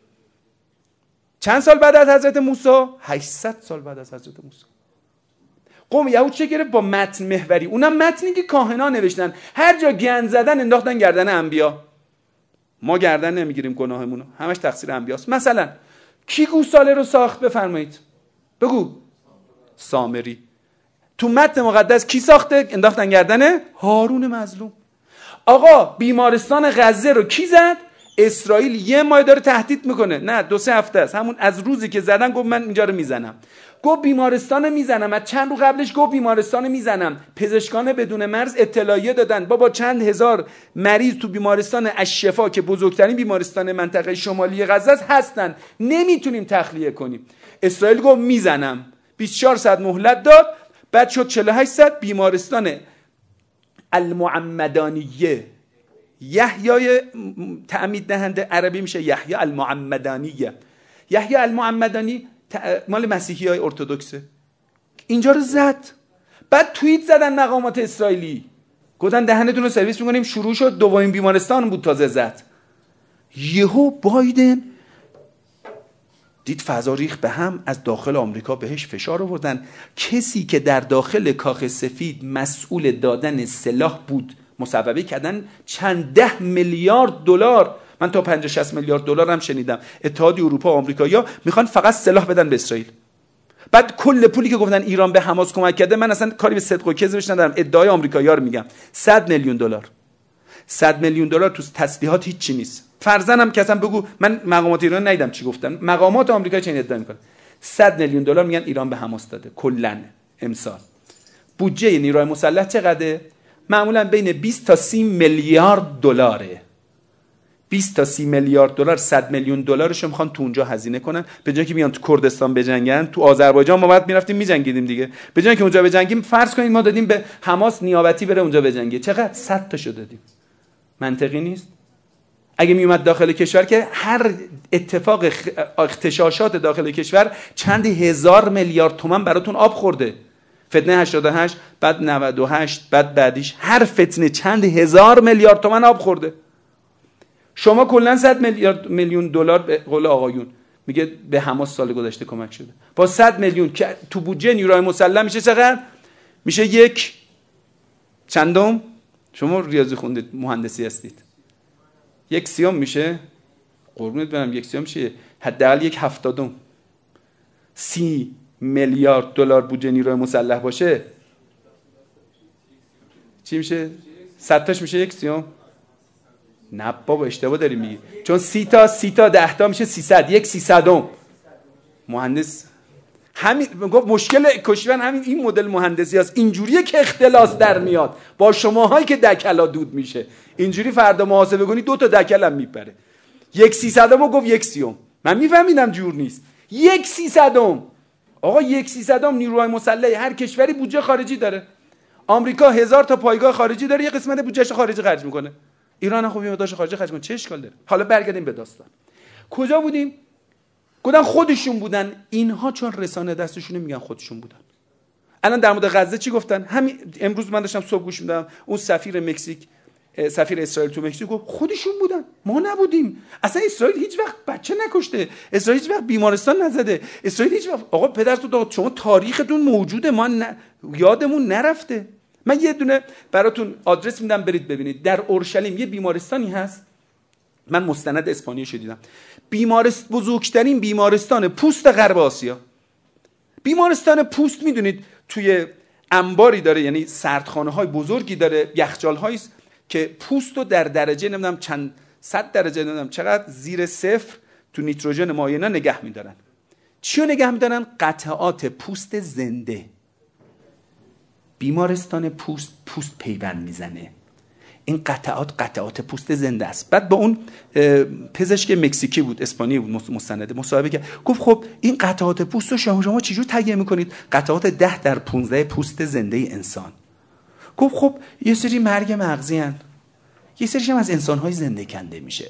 چند سال بعد از حضرت موسی؟ 800 سال بعد از حضرت موسی قوم یهود چه گرفت؟ با متن محوری. اونم متنی که کاهنا نوشتن، هر جا گند زدن انداختن گردن انبیا. ما گردن نمیگیریم گناهمونو، همش تقصیر انبیاست. مثلا کی گوساله رو ساخت؟ بفرمایید بگو. سامری. تو متن مقدس کی ساخته؟ انداختن گردن هارون مظلوم. آقا بیمارستان غزه رو کی زد؟ اسرائیل. یه ماه داره تهدید میکنه، نه 2-3 هفته است، همون از روزی که زدن گفت من اینجا رو میزنم. گفت بیمارستان میزنم. از چند رو قبلش گفت بیمارستان میزنم. پزشکان بدون مرز اطلاعیه دادن بابا چند هزار مریض تو بیمارستان الشفا که بزرگترین بیمارستان منطقه شمالی غزه است هستن، نمیتونیم تخلیه کنیم. اسرائیل گفت میزنم. 24 ساعت مهلت داد، بعد شد 48 ساعت. بیمارستان المعمدانیه، یحیای تعمید دهنده عربی میشه یحیی المعمدانیه. یحیی المعمدانی مال مسیحی های ارتدوکسه. اینجا رو زد. بعد توییت زدن مقامات اسرائیلی، گفتن دهنتون رو سرویس میکنیم. شروع شد. دومین بیمارستان بود تازه زد. یهو بایدن دید فضا ریخت به هم، از داخل آمریکا بهش فشار آوردن. کسی که در داخل کاخ سفید مسئول دادن سلاح بود مصوبه کردن چند 10 میلیارد دلار. من تا 50-60 میلیارد دلار هم شنیدم. اتحادیه اروپا و آمریکایی‌ها میخوان فقط سلاح بدن به اسرائیل. بعد کل پولی که گفتن ایران به حماس کمک کرده، من اصلا کاری به صدق و کذبش ندارم، ادعای آمریکایی‌ها رو میگم، 100 میلیون دلار. 100 میلیون دلار تو تسلیحات هیچی نیست. فرضاً هم که اصلا بگو، من مقامات ایران ندیدم چی گفتن، مقامات آمریکا چه ادعا میکنن. 100 میلیون دلار میگن ایران به حماس داده کلاً امسال. بودجه نیروهای مسلح چقدره؟ معمولاً بین 20 تا 30 میلیارد دلاره. 20 تا 30 میلیارد دلار 100 میلیون دلارشو میخوان تو اونجا هزینه کنن، به جای که بیان تو کردستان بجنگن. تو آذربایجان ما بعد میرفتیم میجنگیدیم دیگه، به جای که اونجا بجنگیم فرض کنید ما دادیم به حماس نیابتی بره اونجا بجنگه، چقدر 100 تاشو دادیم. منطقی نیست؟ اگه میومد داخل کشور که هر اتفاق اغتشاشات داخل کشور چند هزار میلیارد تومان براتون آب خورده. فتنه 88، بعد 98، بعد بعدیش هر فتنه چند هزار میلیارد تومان آب خورده. شما کلا 100 میلیون دلار به قول آقایون میگه به حماس سال گذشته کمک شده. با 100 میلیون که تو بودجه نیروهای مسلح میشه چقدر؟ میشه یک چندم؟ شما ریاضی خوندید، مهندسی هستید. 1/30 میشه، قربونت برم 1/30 میشه حداقل 1/70. 30 میلیارد دلار بودجه نیروی مسلح باشه چی میشه؟ 100 تاش میشه 1/30. نه بابا اشتباه داری میگی، چون 30 تا 10 تا میشه 300، 1/300. مهندس همین گفت مشکل کشور همین این مدل مهندسی است، اینجوریه که اختلاس در میاد با شماهایی که دکلا دود میشه. اینجوری فردا محاسبه کنی 2 تا دکل هم میپره. 1/300 گفت 1/30. من میفهمیدم جور نیست. 1/300 آقا 1/300 نیروهای مسلح هر کشوری بودجه خارجی داره. آمریکا 1000 تا پایگاه خارجی داره، یه قسمت بودجهش خارجی خرج میکنه. ایران خوب یه داشت خارجی خرج کنه، چه اشکال داره؟ حالا برگردیم به داستان. کجا بودیم؟ گفتن خودشون بودن اینها، چون رسانه دستشون میگن خودشون بودن. الان در مورد غزه چی گفتن؟ همین امروز من داشتم صبح گوش میدادم، اون سفیر اسرائیل تو مکزیک گفت خودشون بودن، ما نبودیم. اصلا اسرائیل هیچ وقت بچه نکشته، اسرائیل هیچ وقت بیمارستان نزده، اسرائیل هیچ وقت آقا پدر تو شما تاریختون موجوده، ما یادمون نرفته. من یه دونه براتون آدرس میدم برید ببینید. در اورشلیم یه بیمارستانی هست، من مستند اسپانیایی شدیدم، بزرگترین بیمارستان پوست غرب آسیا. بیمارستان پوست میدونید توی انباری داره، یعنی سردخانه های بزرگی داره، یخچال هایی که پوست رو در درجه نمیدونم چند صد درجه نمیدونم چقدر زیر صفر تو نیتروژن مایع نگه میدارن. چی رو نگه میدارن؟ قطعات پوست زنده. بیمارستان پوست پیوند میزنه، این قطعات پوست زنده است. بعد با اون پزشک مکزیکی بود، اسپانی بود، مستند مصاحبه کرد، گفت خب این قطعات پوست رو شما چجور تهیه میکنید؟ قطعات 10 در 15 پوست زنده انسان. گفت خب یه سری مرگ مغزی هن، یه سریش هم از انسان‌های زنده کنده میشه.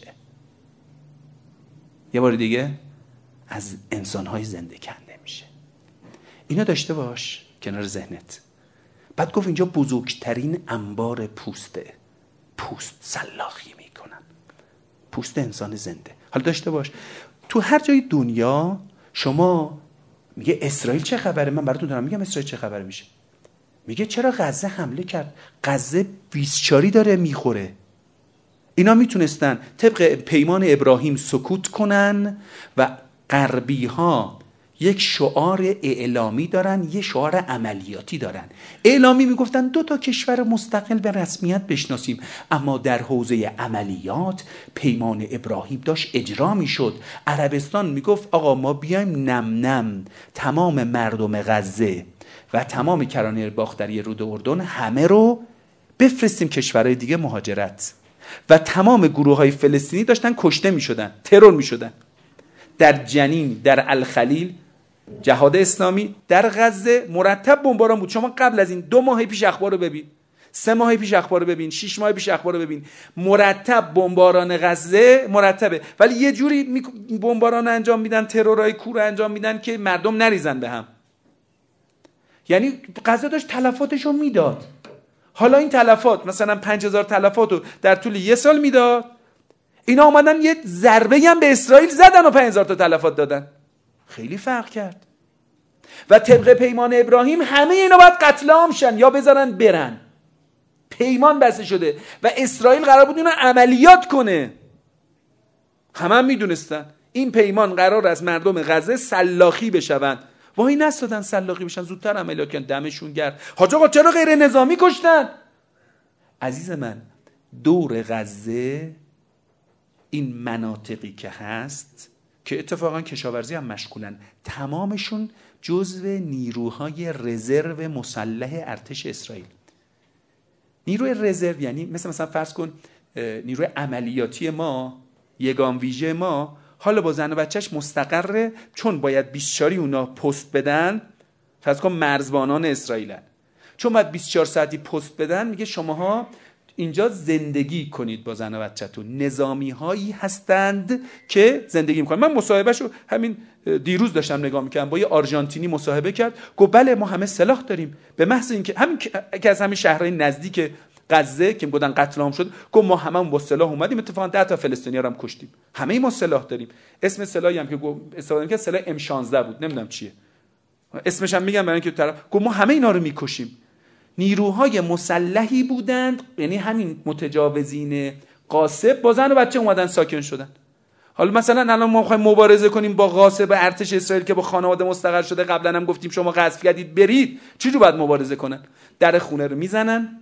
یه بار دیگه از انسان‌های زنده کنده میشه. اینا داشته باش کنار ذهنت. بعد گفت اینجا بزرگترین انبار پوسته، پوست سلاخی میکنن، پوست انسان زنده. حالا داشته باش تو هر جای دنیا شما میگه اسرائیل چه خبره، من براتون دارم میگم اسرائیل چه خبره میشه. میگه چرا غزه حمله کرد؟ غزه 24 داره میخوره. اینا میتونستن طبق پیمان ابراهیم سکوت کنن و غربی ها یک شعار اعلامی دارن، یک شعار عملیاتی دارن. اعلامی میگفتن 2 تا کشور مستقل به رسمیت بشناسیم، اما در حوزه عملیات پیمان ابراهیم داشت اجرا میشد. عربستان میگفت آقا ما بیایم نم نم تمام مردم غزه و تمام کرانه باختری رود اردن همه رو بفرستیم کشورهای دیگه مهاجرت. و تمام گروه های فلسطینی داشتن کشته میشدن، ترور میشدن. در جنین، در الخلیل، جهاد اسلامی، در غزه مرتب بمباران بود. شما قبل از این 2 ماه پیش اخبار رو ببین، 3 ماه پیش اخبار رو ببین، 6 ماه پیش اخبار رو ببین، مرتب بمباران غزه مرتبه. ولی یه جوری بمباران انجام میدن، ترورای کور انجام میدن که مردم نریزن به هم. یعنی غزه داشت تلفاتشو میداد. حالا این تلفات مثلا 5000 تلفات رو در طول 1 سال میداد، اینا اومدن یه ضربه هم به اسرائیل زدن و 5000 تا تلفات دادن. خیلی فرق کرد. و طبق پیمان ابراهیم همه اینا باید قتل عام شن یا بذارن برن. پیمان بسته شده و اسرائیل قرار بود اینا عملیات کنه. هم میدونستن این پیمان قرار از مردم غزه سلاخی بشون. وای نستادن سلاخی بشن، زودتر عملیات کردن، دمشون گرم. حاج آقا چرا غیر نظامی کشتن؟ عزیز من، دور غزه این مناطقی که هست که اتفاقا کشاورزی هم مشغولن، تمامشون جزو نیروهای رزرو مسلح ارتش اسرائیل. نیروی رزرو یعنی مثلا فرض کن نیروی عملیاتی ما یگان ویژه ما حالا با زن و بچهش مستقره، چون باید 24 اونا پست بدن. فرض کن مرزبانان اسرائیلن، چون باید 24 ساعتی پست بدن، میگه شماها اینجا زندگی کنید با زن و بچه‌تون. نظامی هایی هستند که زندگی میکنن. من مصاحبهشو همین دیروز داشتم نگاه میکردم، با یه آرژانتینی مصاحبه کرد، گفت بله ما همه سلاح داریم، به محض اینکه همین که از همین شهرهای نزدیک غزه که میگن قتل عام شد، گفت ما هممون با سلاح اومدیم، اتفاقا 10 تا فلسطینی رو هم کشتیم، همه ما سلاح داریم. اسم سلاحی هم که استفاده کرد سلاح M16 بود، نمیدونم چیه اسمش، هم میگم برای اینکه طرف گفت ما همه اینا رو میکشیم. نیروهای مسلحی بودند، یعنی همین متجاوزین غاصب با زن و بچه اومدن ساکن شدن. حالا مثلا الان ما می‌خوایم مبارزه کنیم با غاصب ارتش اسرائیل که با خانواده مستقر شده، قبلا هم گفتیم شما غصب کردید برید، چجوری باید مبارزه کنن؟ در خونه رو میزنن.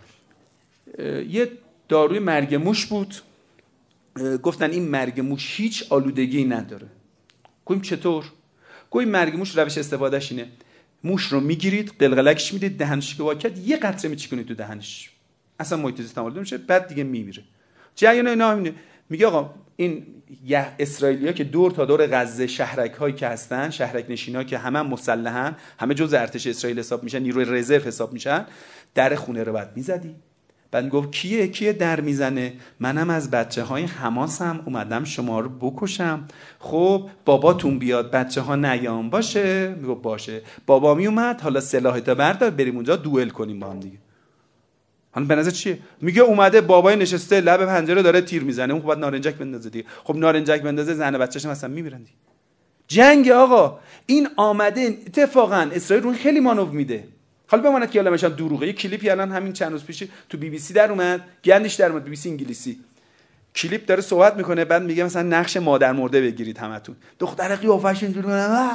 یه داروی مرگ موش بود، گفتن این مرگ موش هیچ آلودگی نداره. گفتیم چطور؟ گفتیم مرگ موش روش استفادهش اینه، موش رو میگیرید، قلقلکش میدید، دهنش که واکد یه قطره میچکنید تو دهنش، اصلا محیط زیست آلوده نمیشه، بعد دیگه میمیره. جریان اینا همینه. میگه آقا این اسرائیلی‌ها که دور تا دور غزه شهرک هایی که هستن، شهرک نشینا که همه مسلحن، همه جزء ارتش اسرائیل حساب میشن، نیروی رزرو حساب میشن، در خونه رو بعد میزدی. بعد گفت کیه در میزنه؟ منم از بچه‌های حماسم، اومدم شما رو بکشم. خب باباتون بیاد بچه‌ها نیام باشه؟ میگه باشه. بابا میومد، حالا سلاحتو بردار بریم اونجا دوئل کنیم با هم دیگه. حالا به نظر چیه؟ میگه اومده بابای نشسته لب پنجره داره تیر میزنه، اون بعد نارنجک بندازه دیگه. خب نارنجک بندازه، زن و بچه‌ش مثلا میمیرن دیگه. جنگ آقا این آمده. اتفاقا اسرائیل رو خیلی مانور میده. حالا بماند که علمش هم دروغه. یه کلیپی الان همین چند روز پیش تو BBC در اومد، گندش در اومد، BBC انگلیسی. کلیپ داره صحبت میکنه، بعد میگه مثلا نقش مادر مرده بگیرید همتون. دختر قیافش اینجوری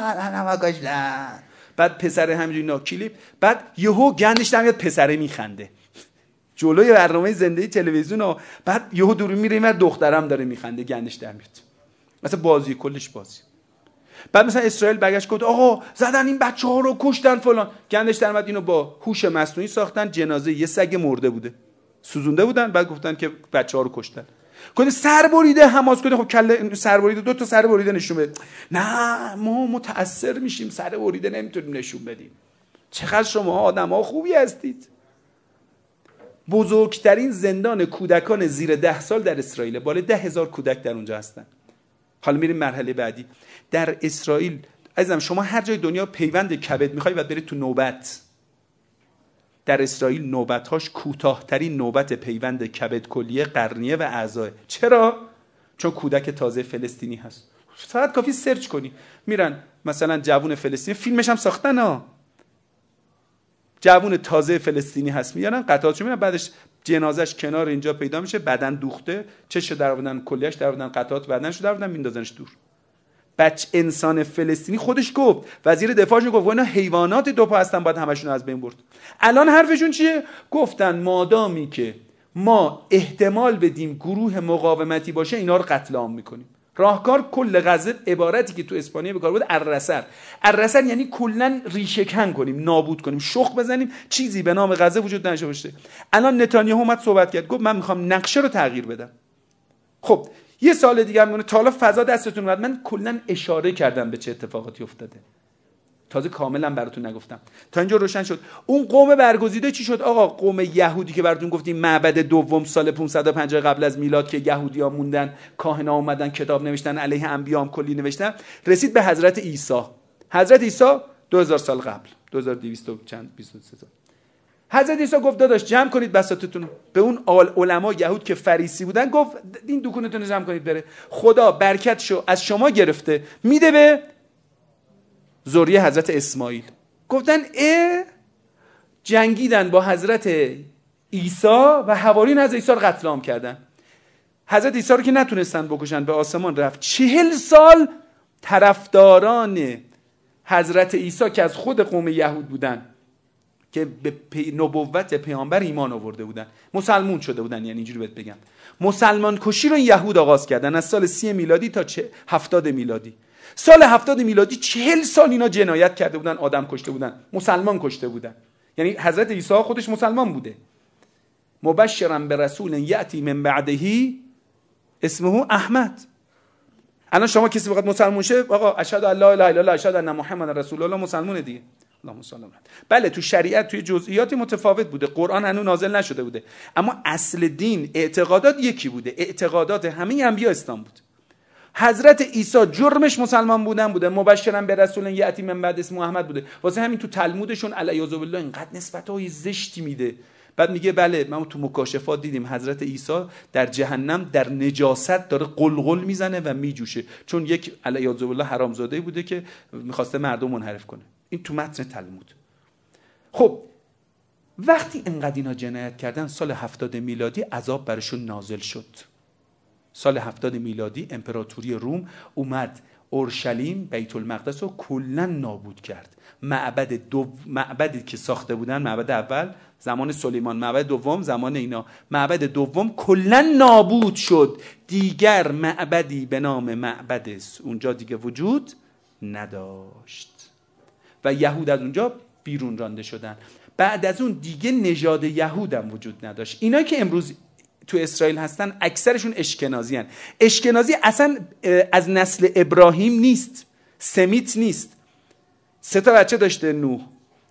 میکنه، بعد پسر همینجوری نا کلیپ، بعد یهو گندش در میاد، پسره میخنده جلوی برنامه زنده تلویزیون، بعد یهو دورو میره اینور دخترم داره میخنده، گندش در میاد. مثلا بازی کلش بازی. بعد مثلا اسرائیل برگشت گفت آقا زدن این بچه‌ها رو، کشتن فلان، گندش در اومد اینو با هوش مصنوعی ساختن، جنازه یه سگ مرده بوده سوزونده بودن، بعد گفتن که بچه‌ها رو کشتن. گفت سر بریده حماس، گفت خب کله سر بریده، 2 تا سر بریده نشون بده. نه ما متأثر میشیم، سر بریده نمیتونیم نشون بدیم. چقدر شما آدم‌ها خوبی هستید. بزرگترین زندان کودکان زیر 10 سال در اسرائیل، بالای 10,000 کودک در اونجا هستن. حالا میریم مرحله بعدی. در اسرائیل عزیزم شما هر جای دنیا پیوند کبد میخوای بعد برید تو نوبت. در اسرائیل نوبت‌هاش کوتاه‌ترین نوبت پیوند کبد کلیه، قرنیه و اعضا. چرا؟ چون کودک تازه فلسطینی هست. فقط کافی سرچ کنی میرن مثلا جوون فلسطینی، فیلمش هم ساختن ها، جوون تازه فلسطینی هست میارن قطعاتشو میارن، بعدش جنازش کنار اینجا پیدا میشه، بدن دوخته، چشو درآوردن، کلیه‌اش درآوردن، قطعات بدنشو درآوردن، میندازنش دور. بچه انسان فلسطینی خودش گفت، وزیر دفاعش گفت اینا حیوانات دو پا هستن، باید همشون از بین برد. الان حرفشون چیه؟ گفتن مادامی که ما احتمال بدیم گروه مقاومتی باشه اینا رو قتل عام میکنیم. راهکار کل غزه عبارتی که تو اسپانیا به کار بود الرسل یعنی کلا ریشه کن کنیم، نابود کنیم، شخ بزنیم، چیزی به نام غزه وجود نداشته باشه. الان نتانیاهو اومد صحبت کرد، گفت من میخوام نقشه رو تغییر بدم. خب یه سال دیگه میمونه تا حالا فضا دستتون اومد. من کلا اشاره کردم به چه اتفاقاتی افتاده، تازه کاملا براتون نگفتم. تا اینجا روشن شد. اون قوم برگزیده چی شد؟ آقا قوم یهودی که براتون گفتیم معبد دوم سال 550 قبل از میلاد که یهودی‌ها موندن، کاهنا اومدن کتاب نوشتن، علیه انبیا هم کلی نوشتن، رسید به حضرت عیسی. حضرت عیسی 2000 سال قبل، 2200 چند 23 سال. حضرت عیسی گفت داداش جمع کنید بساطتون. به اون علما یهود که فریسی بودن گفت این دکونتون رو جمع کنید بره. خدا برکتشو از شما گرفته میده به ذریه حضرت اسماعیل. گفتن جنگیدن با حضرت عیسی و حوارین حضرت عیسی رو قتل عام کردن. حضرت عیسی رو که نتونستن بکشن به آسمان رفت. 40 سال طرفداران حضرت عیسی که از خود قوم یهود بودن که به نبوت پیامبر ایمان آورده بودن، مسلمون شده بودن، یعنی اینجوری بهت بگم مسلمان کشی رو یهود آغاز کردن از سال 30 میلادی تا 70 میلادی. سال 70 میلادی 40 سال اینا جنایت کرده بودن، آدم کشته بودن، مسلمان کشته بودن. یعنی حضرت عیسی خودش مسلمان بوده. مبشرا برسول یأتی من بعده اسمه احمد. الان شما کسی بخواد مسلمان شه، آقا اشهد ان لا اله الا الله اشهد ان محمد رسول الله، مسلمونه دیگه. اللهم صل علی محمد. بله تو شریعت توی جزئیاتی متفاوت بوده، قرآن هنوز نازل نشده بوده، اما اصل دین اعتقادات یکی بوده، اعتقادات همه انبیا اسلام بود. حضرت عیسی جرمش مسلمان بوده، مبشرا به رسول یاتی من بعد اسمه احمد بوده. واسه همین تو تلمودشون علیاذ بالله اینقدر نسبت‌های زشتی میده. بعد میگه بله ما تو مکاشفات دیدیم حضرت عیسی در جهنم در نجاست داره قلقل میزنه و میجوشه، چون یک علیاذ بالله حرامزاده بوده که میخواسته مردم منحرف کنه. این تو متن تلمود. خب وقتی انقدر اینا جنایت کردن، سال 70 میلادی عذاب برشون نازل شد. سال 70 میلادی امپراتوری روم اومد اورشلیم بیت المقدس رو کلا نابود کرد. معبدی که ساخته بودن، معبد اول زمان سلیمان، معبد دوم زمان اینا، معبد دوم کلا نابود شد. دیگر معبدی به نام معبد اونجا دیگه وجود نداشت و یهود از اونجا بیرون رانده شدن. بعد از اون دیگه نژاد یهود هم وجود نداشت. اینا که امروز تو اسرائیل هستن اکثرشون اشکنازی هن. اشکنازی اصلا از نسل ابراهیم نیست، سمیت نیست. 3 تا بچه داشته نوح،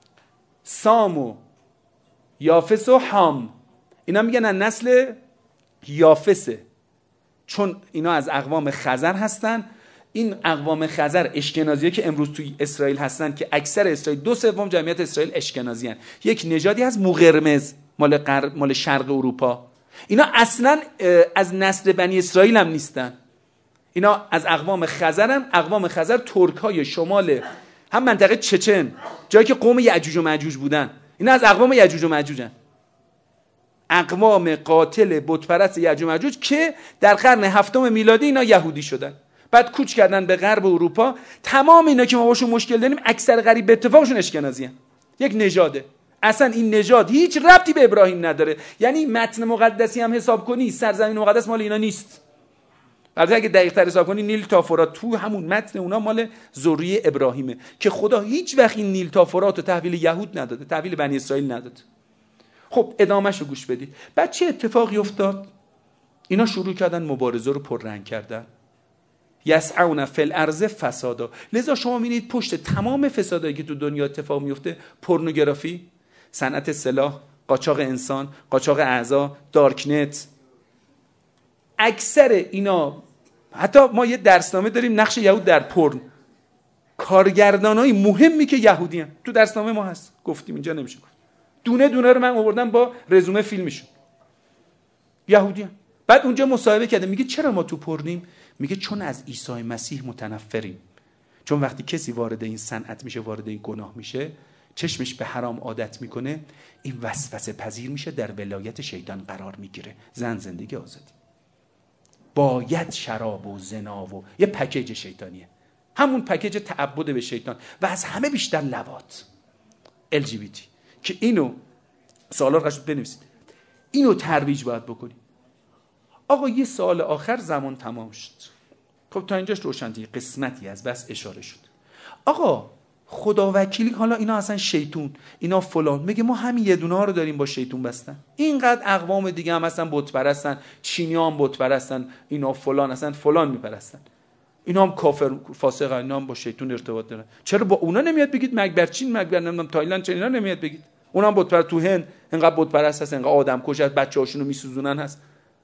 سام و یافس و حام. اینا میگن از نسل یافسه، چون اینا از اقوام خزر هستن. این اقوام خزر اشکنازیه که امروز توی اسرائیل هستن که اکثر اسرائیل 2/3 جمعیت اسرائیل اشکنازی هن. یک نژادی از موقرمز مال شرق اروپا. اینا اصلا از نسل بنی اسرائیل هم نیستن. اینا از اقوام خزر هم. اقوام خزر ترک های شمال هم منطقه چچن، جایی که قوم یعجوج و ماجوج بودن. اینا از اقوام یعجوج و ماجوجن، اقوام قاتل بتپرست یعجوج و ماجوج که در قرن 7 میلادی اینا یهودی شدن، بعد کوچ کردن به غرب اروپا. تمام اینا که ما باشون مشکل داریم اکثر غریب به اتفاقشون اشکنازی هن. یک نژاده. اصلا این نژاد هیچ ربطی به ابراهیم نداره. یعنی متن مقدسی هم حساب کنی سرزمین مقدس مال اینا نیست. البته اگه دقیق تر حساب کنی نیل تا فرات تو همون متن اونا مال ذریه ابراهیمه که خدا هیچ وقت این نیل تا فرات رو تحویل یهود نداده، تحویل بنی اسرائیل نداده. خب ادامهش رو گوش بدید. بعد چه اتفاقی افتاد؟ اینا شروع کردن مبارزه رو پررنگ کردن. یسعون فی الارض فسادا. لذا شما می‌بینید پشت تمام فسادایی که تو دنیا اتفاق میفته، پورنوگرافی، صنعت سلاح، قاچاق انسان، قاچاق اعضا، دارکنت، اکثر اینا. حتی ما یه درسنامه داریم نقش یهود در پورن. کارگردانای مهمی که یهودی هستن تو درسنامه ما هست، گفتیم اینجا نمیشه گفت. دونه دونه رو من آوردم با رزومه فیلمشون. یهودی هستن. بعد اونجا مصاحبه کرده، میگه چرا ما تو پرنیم؟ میگه چون از عیسی مسیح متنفریم. چون وقتی کسی وارد این صنعت میشه، وارد این گناه میشه، چشمش به حرام عادت میکنه، این وسوسه پذیر میشه، در ولایت شیطان قرار میگیره. زندگی آزادی، باید شراب و زنا و یه پکیج شیطانیه، همون پکیج تعبد به شیطان و از همه بیشتر لواط LGBT که اینو سوالا رو بنویسید، اینو ترویج باید بکنی. آقا یه سال آخر زمان تمام شد. خب تا اینجاش روشنی قسمتی از بس اشاره شد. آقا خدا وکیلی حالا اینا اصلا شیطون، اینا فلان، میگه ما همین یه دونه ها رو داریم با شیطون بستن. اینقدر اقوام دیگه هم اصلا بت پرستن، چینی‌ها هم بت پرستن، اینا فلان اصلا فلان میپرستن، اینا هم کافر فاسقن، اینا هم با شیطون ارتباط دارن. چرا با اونا نمیاد بگید؟ مگبر چین، مگبر نمیدونم تایلند، چه اینا نمیاد بگید؟ اونا هم بت پرست، تو هند اینقدر بت پرست هست، اینقدر آدم کش هست، بچه‌هاشونو میسوزونن هست.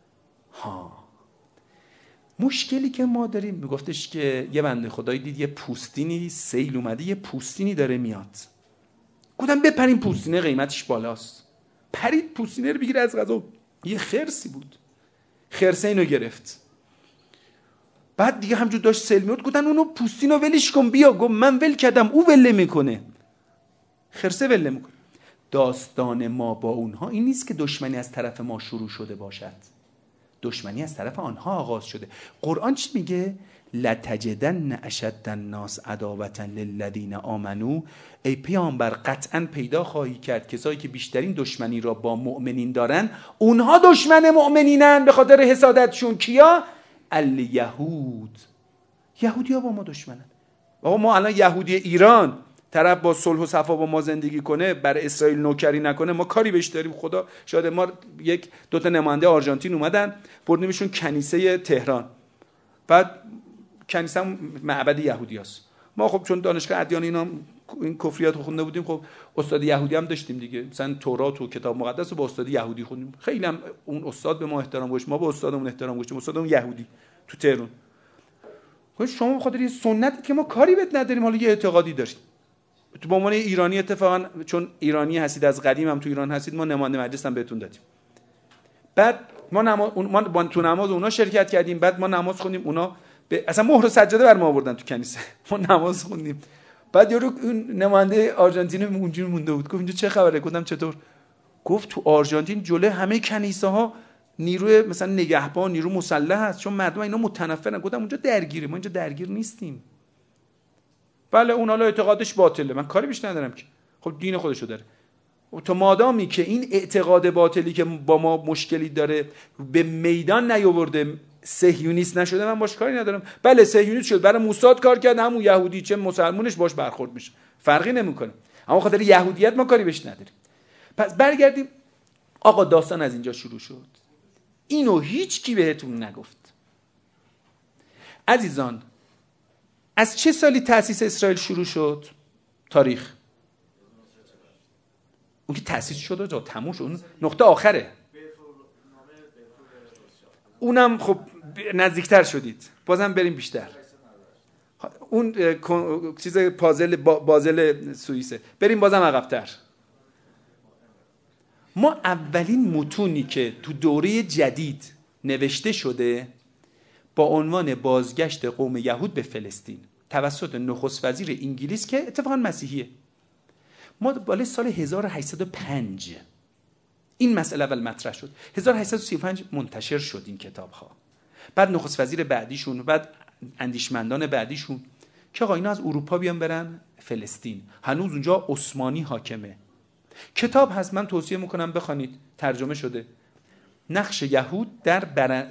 مشکلی که ما داریم، میگفتش که یه بنده خدایی دید یه پوستینی سیل اومده، یه پوستینی داره میاد. گفتم بپریم، پوستینه قیمتش بالاست. پرید پوستینه رو بگیره، از قضا یه خرسی بود، خرسه اینو گرفت. بعد دیگه همجور داشت سیل میاد، گفتن اونو پوستینو ولش کن بیا. گفت من ول کردم، او ول میکنه، خرسه ول میکنه. داستان ما با اونها این نیست که دشمنی از طرف ما شروع شده باشد، دشمنی از طرف آنها آغاز شده. قرآن چی میگه؟ لتجدن اشد الناس عداوة للذین آمنوا. ای پیامبر قطعا پیدا خواهی کرد کسایی که بیشترین دشمنی را با مؤمنین دارن، اونها دشمن مؤمنینن به خاطر حسادتشون. کیا؟ الیهود. یهودی ها با ما دشمنن. آقا ما الان یهودی ایران طرف با صلح و صفا با ما زندگی کنه، بر اسرائیل نوکری نکنه، ما کاری بهش داریم؟ خدا شاید. ما یک دو تا نماینده آرژانتین اومدن بردیمشون کنیسه تهران، بعد کنیسه هم معبد یهودیاست. ما خب چون دانشگاه ادیان اینا این کفریات رو خونده بودیم، خب استاد یهودی هم داشتیم دیگه، مثلا تورات و کتاب مقدس رو با استاد یهودی خوندیم. خیلی هم اون استاد به ما احترام گذاشت، ما به استادمون احترام گذاشتیم. استادمون یهودی تو تهران. خب شما به خاطر یه سنتی که ما کاری بهت نداریم، حالا یه اعتقادی دارید. تو به عنوان ایرانی اتفاقا چون ایرانی هستید، از قدیم هم تو ایران هستید، ما نماینده مجلس هم بهتون دادیم. بعد ما تو نماز اونا شرکت کردیم، بعد ما نماز خوندیم، اونا اصلا مهر و سجاده بر ما آوردن تو کنیسه. ما نماز خوندیم. بعد یارو اون نماینده آرژانتین اونجوری مونده بود، گفت اینجا چه خبره؟ گفتم چطور؟ گفت تو آرژانتین جلوی همه کنیسه ها نیروی مثلا نگهبان، نیرو مسلح هست، چون مردم اینا متنفرن. گفتم اونجا درگیره، ما اینجا درگیر نیستیم. بله اون حالا اعتقادش باطله، من کاری بهش ندارم که، خب دین خودشو داره. تو مادامی که این اعتقاد باطلی که با ما مشکلی داره به میدان نیاورده، صهیونیست نشده، من باش کاری ندارم. بله صهیونیست شد، برای موساد کار کرد، همون یهودی چه مسلمونش باش برخورد میشه، فرقی نمیکنه. اما خاطر یهودیت ما کاری بهش نداریم. پس برگردیم. آقا داستان از اینجا شروع شد. اینو هیچ کی بهتون نگفت. عزیزان از چه سالی تأسیس اسرائیل شروع شد؟ تاریخ اون که تأسیس شد و تموم شد، اون نقطه آخره. اونم خب نزدیکتر شدید، بازم بریم بیشتر. اون چیز بازل سوئیسه، بریم بازم عقب‌تر. ما اولین متونی که تو دوره جدید نوشته شده با عنوان بازگشت قوم یهود به فلسطین توسط نخست وزیر انگلیس که اتفاقا مسیحیه. ما بالای سال 1805 این مسئله اول مطرح شد. 1835 منتشر شد این کتاب ها. بعد نخست وزیر بعدیشون، بعد اندیشمندان بعدیشون که آقا اینا از اروپا بیان برن فلسطین، هنوز اونجا عثمانی حاکمه. کتاب هست، من توصیه میکنم بخونید، ترجمه شده. نقش یهود در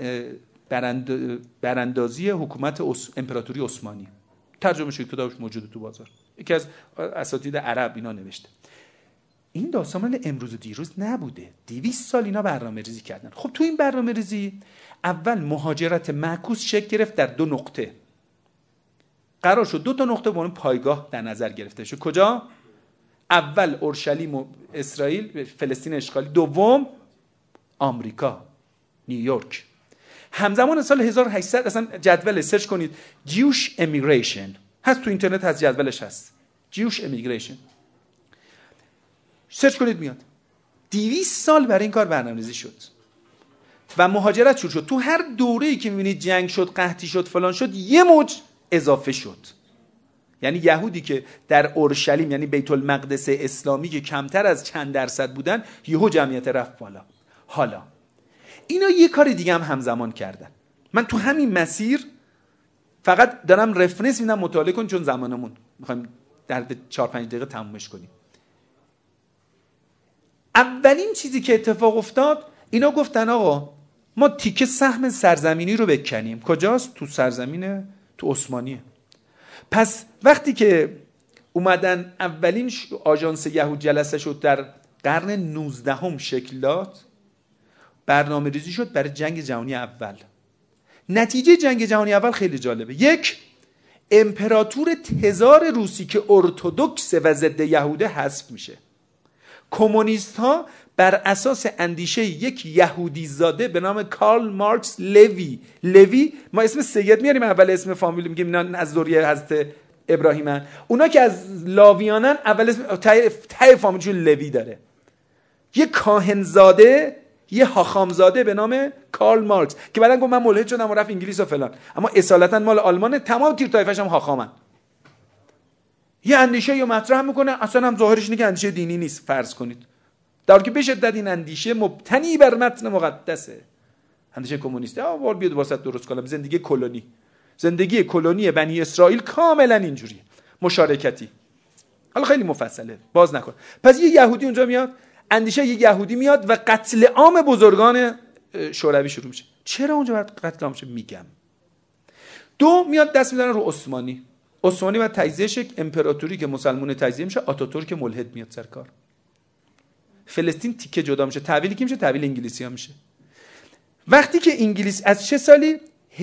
براندازی حکومت امپراتوری عثمانی. ترجمه شده، کتابش موجوده تو بازار. یکی از اساتید عرب اینا نوشته. این داستان مال امروز و دیروز نبوده. 200 سال اینا برنامه‌ریزی کردن. خب تو این برنامه‌ریزی اول مهاجرت معکوس شکل گرفت در 2 نقطه. قرار شد 2 تا نقطه به عنوان پایگاه در نظر گرفته شد. کجا؟ اول اورشلیم و اسرائیل، فلسطین اشغالی. دوم آمریکا، نیویورک. همزمان سال 1800 اصلا جدول سرچ کنید Jewish Immigration هست تو اینترنت، هست جدولش هست. Jewish Immigration سرچ کنید میاد. 200 سال برای این کار برنامه‌ریزی شد و مهاجرت شروع شد. تو هر دوره‌ای که می‌بینید جنگ شد، قحطی شد، فلان شد، یه موج اضافه شد. یعنی یهودی که در اورشلیم، یعنی بیت المقدس اسلامی که کمتر از چند درصد بودن، یهو جمعیت رفت بالا. حالا اینا یه کار دیگه هم همزمان کردن. من تو همین مسیر فقط دارم رفرنس میدم، مطالعه کن چون زمانمون میخوایم در 4-5 دقیقه تمومش کنیم. اولین چیزی که اتفاق افتاد، اینا گفتن آقا ما تیکه سهم سرزمینی رو بکنیم. کجاست؟ تو سرزمین تو عثمانیه. پس وقتی که اومدن اولین آژانس یهود جلسه شد در قرن 19 شکل داد، برنامه ریزی شد برای جنگ جهانی اول. نتیجه جنگ جهانی اول خیلی جالبه. 1 امپراتور تزار روسی که ارتدوکس و ضد یهوده حذف میشه. کمونیست ها بر اساس اندیشه یک یهودی زاده به نام کارل مارکس لوی، ما اسم سید میاریم اول اسم فامیل میگیم، اینا از ذریه حضرت ابراهیمن، اونا که از لاویانن اول اسم ته فامیلشون لوی داره. یه کاهنزاده، یه حاخامزاده به نام کارل مارکس که بعدن گفت من ملحد شدم و رفت انگلیس و فلان، اما اصالتا مال آلمانه، تمام تیر طایفش هم حاخامن. یه اندیشه یا مطرح میکنه، اصلا هم ظاهرش اینه که اندیشه دینی نیست فرض کنید، در حالی که به شدت این اندیشه مبتنی بر متن مقدسه. اندیشه کمونیستی وال بیاد واسط درست کنم. زندگی کلونی بنی اسرائیل کاملا اینجوریه، مشارکتی. حالا خیلی مفصله، باز نکن. پس یه یهودی اونجا میاد، اندیشه یه یهودی میاد و قتل عام بزرگان شوروی شروع میشه. چرا اونجا باید قتل عام شه؟ میگم. 2 میاد دست میزنه رو عثمانی بعد تجزیه شه، امپراتوری که مسلمان تجزیه میشه، آتاتورک ملحد میاد سر کار. فلسطین تیکه جدا میشه. تحویلی کی میشه؟ تحویل انگلیسی ها میشه. وقتی که انگلیس از چه سالی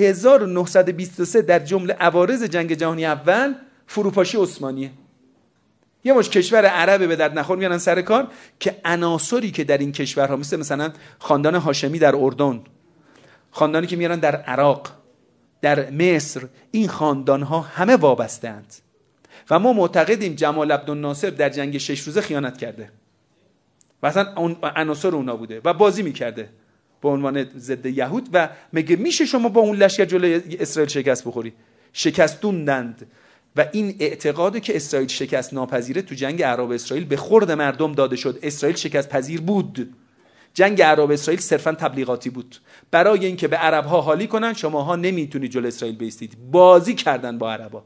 1923 در جمله عوارض جنگ جهانی اول فروپاشی عثمانیه. یه مش کشور عربه به درد نخور میانن سر کار که عناصری که در این کشورها مثلا خاندان هاشمی در اردن، خاندانی که میارن در عراق، در مصر، این خاندانها همه وابسته اند و ما معتقدیم جمال عبدالناصر در جنگ 6 روزه خیانت کرده و اصلا اون عناصر اونا بوده و بازی میکرده به عنوان ضد یهود. و مگه میشه شما با اون لشکر جلوی اسرائیل شکست بخوری؟ شکستوندند و این اعتقاده که اسرائیل شکست ناپذیره تو جنگ عرب اسرائیل به خورد مردم داده شد. اسرائیل شکست پذیر بود. جنگ عرب اسرائیل صرفا تبلیغاتی بود برای اینکه به عرب‌ها حالی کنن شماها نمیتونید جلوی اسرائیل بایستید. بازی کردن با عرب‌ها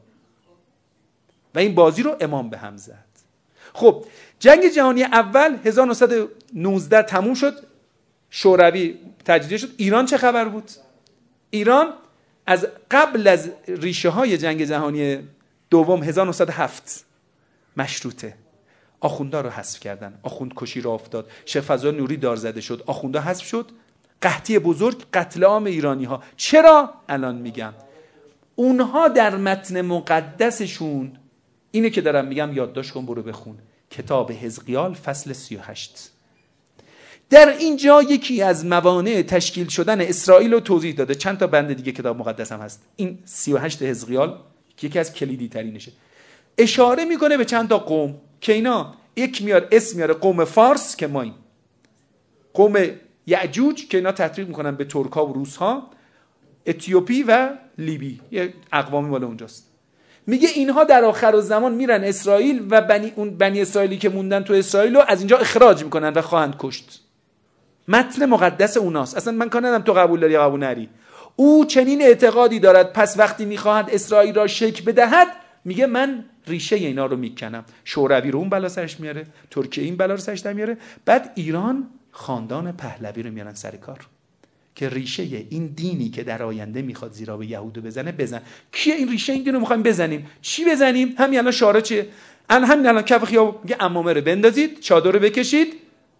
و این بازی رو امام به هم زد. خب جنگ جهانی اول 1919 تموم شد، شوروی تجزیه شد. ایران چه خبر بود؟ ایران از قبل از ریشه های جنگ جهانی دوم 1907 مشروطه، آخوندا رو حذف کردن، آخوند کشی را افتاد، شیخ فضل نوری دار زده شد، آخوندا حذف شد، قحطی بزرگ، قتل عام ایرانی ها. چرا؟ الان میگم. اونها در متن مقدسشون اینه که دارم میگم، یادداشت کن برو بخون، کتاب حزقیال فصل 38. در اینجا یکی از موانع تشکیل شدن اسرائیل رو توضیح داده. چند تا بند دیگه کتاب مقدس هم هست. این 38 حزقیال که یکی از کلیدی ترینشه، اشاره میکنه به چند تا قوم که اینا یک میار اسم میاره، قوم فارس که ماییم، قوم یعجوج که اینا تطبیق میکنن به ترکا و روسها، اتیوپی و لیبی، یه اقوامی مال اونجاست. میگه اینها در آخر الزمان میرن اسرائیل و بنی اسرائیلی که موندن تو اسرائیل رو از اینجا اخراج میکنن و خواهند کشت. متن مقدس اوناست. اصلا من کار ندارم تو قبول داری یا قبول نری. او چنین اعتقادی دارد، پس وقتی میخواهد اسرائیل را شکل بدهد میگه من ریشه اینا رو میکنم. شوروی رو اون بلا سرش میاره، ترکیه این بلا رو سرش در میاره، بعد ایران خاندان پهلوی رو میارن سر کار که ریشه این دینی که در آینده میخواد زیرا به یهودو بزنه بزن. کیه این ریشه این دینو میخوایم بزنیم؟ چی بزنیم؟ همین الان شعار چیه؟ همین الان کف خیابون میگه عمامه رو بندازید، چادر رو بکشید،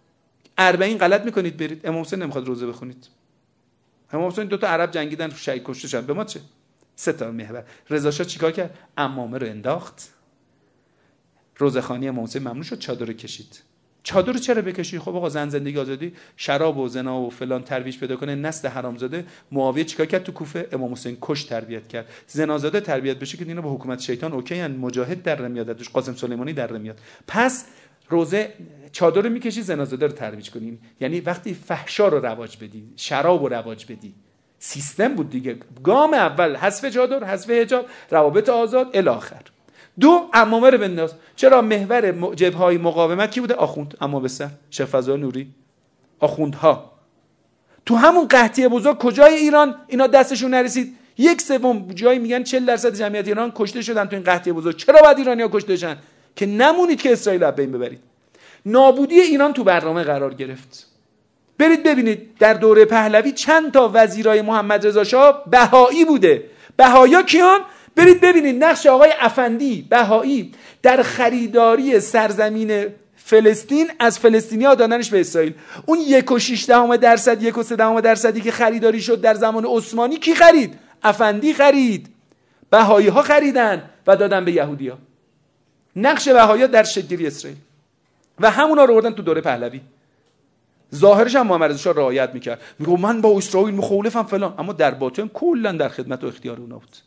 40 غلط میکنید برید. امام حسین نمیخواد روزه بخونید. امام حسین 2 تا عرب جنگیدن، شهید کشته شدن، به ما چه؟ 3 تا محور. رضا شاه چیکار کرد؟ عمامه رو انداخت، روزخوانی امام حسین ممنوع شد، چادر رو کشید. چادر رو چرا بکشی؟ خب آقا زن زندگی آزادی، شراب و زنا و فلان ترویج پیدا کنه، نسل حرامزاده. معاویه چیکار کرد تو کوفه؟ امام حسین کش تربیت کرد. زنازاده تربیت بشه که اینا با حکومت شیطان اوکی ان، مجاهد در میاد، دوش قاسم سلیمانی در میاد. پس روزه چادر رو میکشی، زنازاده رو ترویج کنیم. یعنی وقتی فحشا رو رواج بدی، شراب رو رواج بدی، سیستم بود دیگه. گام اول حذف چادر، حذف حجاب، روابط آزاد الی آخر. 2 عمامه رو بنداز. چرا؟ محور جبهه‌های مقاومت کی بوده؟ آخوند. اما به سر شیخ فضل نوری، آخوندها. تو همون قحطی بزرگ کجای ایران اینا دستشون نرسید؟ 1/3 جایی میگن 40% جمعیت ایران کشته شدن تو این قحطی بزرگ. چرا باید ایرانی‌ها کشته شدن؟ که نمونید که اسرائیل رو بین ببرید. نابودی ایران تو برنامه قرار گرفت. برید ببینید در دوره پهلوی چند تا وزیرای محمد رضا شاه بهایی بوده. بهایا کیان؟ برید ببینید نقش آقای افندی بهایی در خریداری سرزمین فلسطین از فلسطینی‌ها دادنش به اسرائیل. اون 1.6% 1.3% که خریداری شد در زمان عثمانی کی خرید؟ افندی خرید. بهایی‌ها خریدن و دادن به یهودی‌ها. نقش بهایی‌ها در شکل‌گیری اسرائیل و همونا رو آوردن تو دوره پهلوی. ظاهرش هم محمد رضا شاه رعایت می‌کرد. میگه من با اسرائیل مخالفم فلان، اما در باطن کلاً در خدمت و اختیار اونا بود.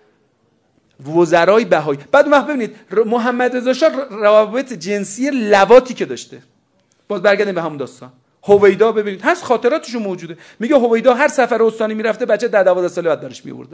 وزرای بهایی. بعد وقت ببینید محمد رضا شاه روابط جنسی لواطی که داشته. باز برگردیم به همون داستان. هویدا ببینید هست، خاطراتشون موجوده. میگه هویدا هر سفر استانی میرفته بچه 10-12 ساله بعد درش میآوردن.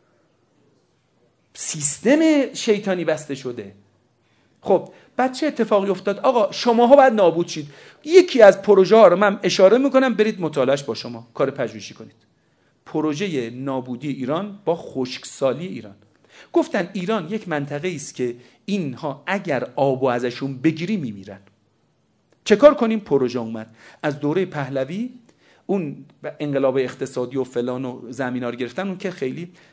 سیستم شیطانی بسته شده. خب بعد چه اتفاقی افتاد؟ آقا شماها باید نابود شید. یکی از پروژه ها رو من اشاره میکنم، برید مطالعهش با شما کار پژوهشی کنید. پروژه نابودی ایران با خشکسالی ایران. گفتن ایران یک منطقه است که اینها اگر آبو ازشون بگیری میمیرن. چه کار کنیم؟ پروژه اومد از دوره پهلوی، اون انقلاب اقتصادی و فلان و زمینا رو گرفتن، اون که خیلی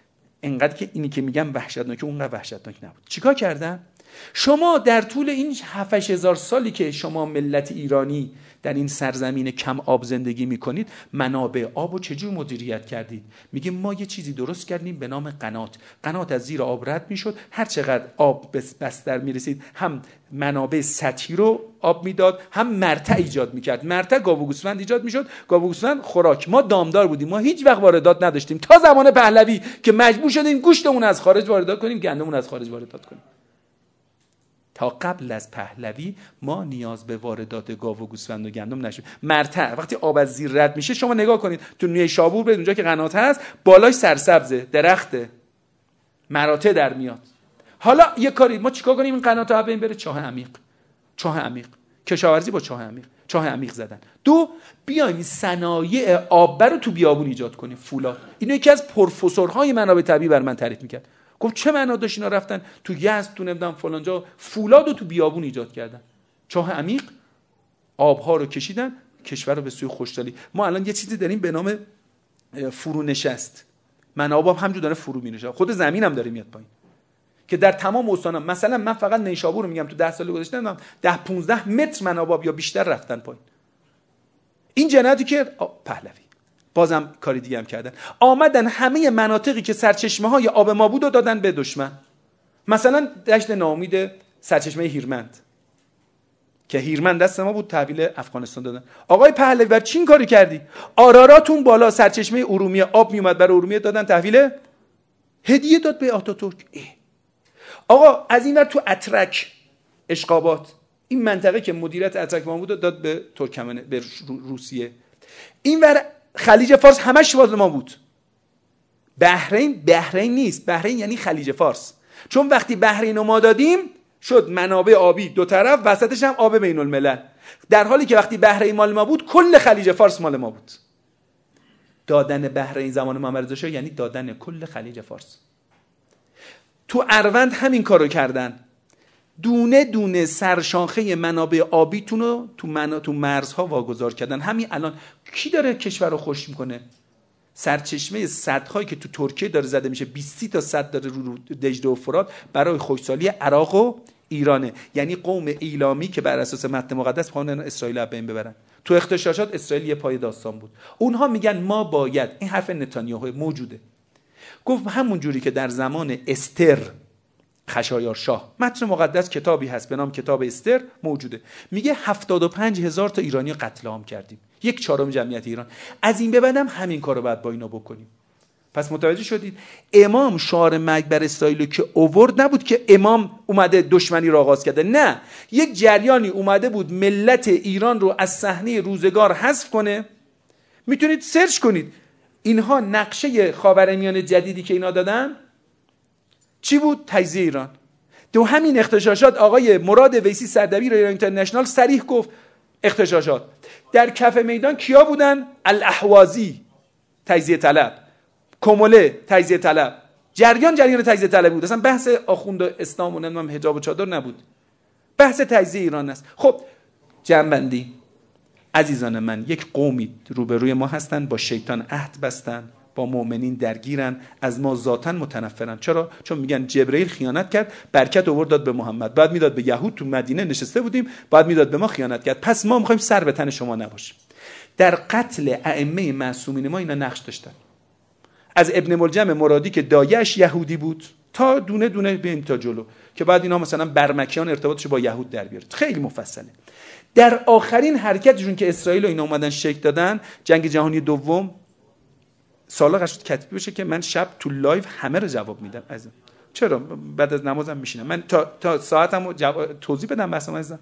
انقدر که اینی که میگم وحشتناکه اونقدر وحشتناک نبود. چیکار کردن؟ شما در طول این 7-8000 سالی که شما ملت ایرانی در این سرزمین کم آب زندگی میکنید، منابع آب رو چجور مدیریت کردید؟ میگیم ما یه چیزی درست کردیم به نام قنات. قنات از زیر آب رد میشد، هر چقدر آب به بستر میرسید هم منابع سطحی رو آب میداد، هم مرتع ایجاد میکرد. مرتع گاو و گوسفند ایجاد میشد، گاو و گوسفند خوراک. ما دامدار بودیم، ما هیچ وقت واردات نداشتیم تا زمان پهلوی که مجبور شدیم گوشتمون از خارج واردات کنیم، گندمون از خارج واردات کنیم. تا قبل از پهلوی ما نیاز به واردات گاو و گوسفند و گندم نشد. مرتع وقتی آب از زیر رد میشه، شما نگاه کنید تو نیشابور به اونجا که قنات هست، بالاش سرسبزه، درخته، مراتع در میاد. حالا یه کاری ما چیکار کنیم این قنات ها بین بره؟ چاه عمیق. چاه عمیق، کشاورزی با چاه عمیق، چاه عمیق زدن. دو، بیایم صنایع آب رو تو بیابون ایجاد کنیم. فولاد، اینو یکی از پروفسورهای منابع طبیعی بر من تعریف میکرد. گفت چه معنا داشت اینا رفتن تو یزد، تو نمیدونم فلان جا فولاد رو تو بیابون ایجاد کردن. چاه عمیق، آبها رو کشیدن، کشور رو به سوی خوشحالی. ما الان یه چیزی داریم به نام فرونشست. منابع هم همجور داره فرو مینشه، خود زمین هم داره میاد پایین، که در تمام استان‌ها، مثلا من فقط نیشابور رو میگم، تو 10 سال گذشته 10-15 متر منابع یا بیشتر رفتن پایین. این جنایتی که پهلوی بازم کاری دیگه هم کردن، آمدن همه مناطقی که سرچشمه های آب ما بود رو دادن به دشمن. مثلا دشت ناامید، سرچشمه هیرمند که هیرمند دست ما بود، تحویل افغانستان دادن. آقای پهلوی بر چین کاری کردی؟ آراراتون بالا، سرچشمه ارومیه آب میومد، برای ارومیه دادن تحویل، هدیه داد به آتاتورک. آقا از این ور تو اترک، اشقابات، این منطقه که مدیریت اترک ما بود داد به ترکمن، به روسیه. این ور خلیج فارس همش مال ما بود. بحرین نیست، بحرین یعنی خلیج فارس، چون وقتی بحرین رو ما دادیم شد منابع آبی دو طرف، وسطش هم آب بین الملل، در حالی که وقتی بحرین مال ما بود کل خلیج فارس مال ما بود. دادن بحرین زمان محمد رضا شاه یعنی دادن کل خلیج فارس. تو اروند همین کارو کردن، دونه دونه سرشاخه منابع آبیتون رو تو مرزها واگذار کردن. همین الان کی داره کشور رو خشک میکنه؟ سرچشمه سدهایی که تو ترکیه داره زده میشه، 20 تا سد داره رو دجله و فرات برای خشکسالی عراق و ایرانه. یعنی قوم ایلامی که بر اساس متن مقدس میخوان اسرائیل رو بین ببرن. تو اغتشاشات اسرائیل یه پای داستان بود. اونها میگن ما باید، این حرف نتانیاهو موجوده، گفت همون جوری که در زمان استر خشایارشاه، متن مقدس کتابی هست به نام کتاب استر موجوده، میگه 75,000 تا ایرانی قتل عام کردیم، 1/4 جمعیت ایران. از این به بعدم همین کارو باید با اینا بکنیم. پس متوجه شدید؟ امام شعار مرگ بر اسرائیل که اوورد نبود که امام اومده دشمنی رو آغاز کرده، نه، یک جریانی اومده بود ملت ایران رو از صحنه روزگار حذف کنه. میتونید سرچ کنید، اینها نقشه خاورمیانه جدیدی که اینا دادن چی بود؟ تجزیه ایران. تو همین اغتشاشات آقای مراد ویسی سردبیر ایران اینترنشنال صریح گفت اغتشاشات در کف میدان کیا بودن؟ الاحوازی تجزیه طلب، کموله تجزیه طلب، جریان تجزیه طلب بود. اصلا بحث آخوند و اسلام و نمیدونم حجاب و چادر نبود، بحث تجزیه ایران است. خب جنبندی عزیزان من، یک قومی روبروی ما هستن با شیطان عهد بستن، با مؤمنین درگیرن، از ما ذاتاً متنفرن. چرا؟ چون میگن جبرئیل خیانت کرد، برکت آورد داد به محمد، بعد میداد به یهود، تو مدینه نشسته بودیم، بعد میداد به ما، خیانت کرد. پس ما میخوایم سر به تن شما نباشیم. در قتل ائمه معصومین ما اینا نقش داشتن، از ابن ملجم مرادی که دایش یهودی بود تا دونه دونه بیایم تا جلو که بعد اینا مثلا برمکیان ارتباطش با یهود در بیاره. خیلی مفصله. در آخرین حرکتشون که اسرائیل و اینا اومدن شکل دادن، جنگ جهانی دوم، سالا قرار شد کتبی بشه که من شب تو لایو همه رو جواب میدم. از چرا بعد از نمازم میشینم من تا ساعتمو توضیح بدم بحثم. عزیزم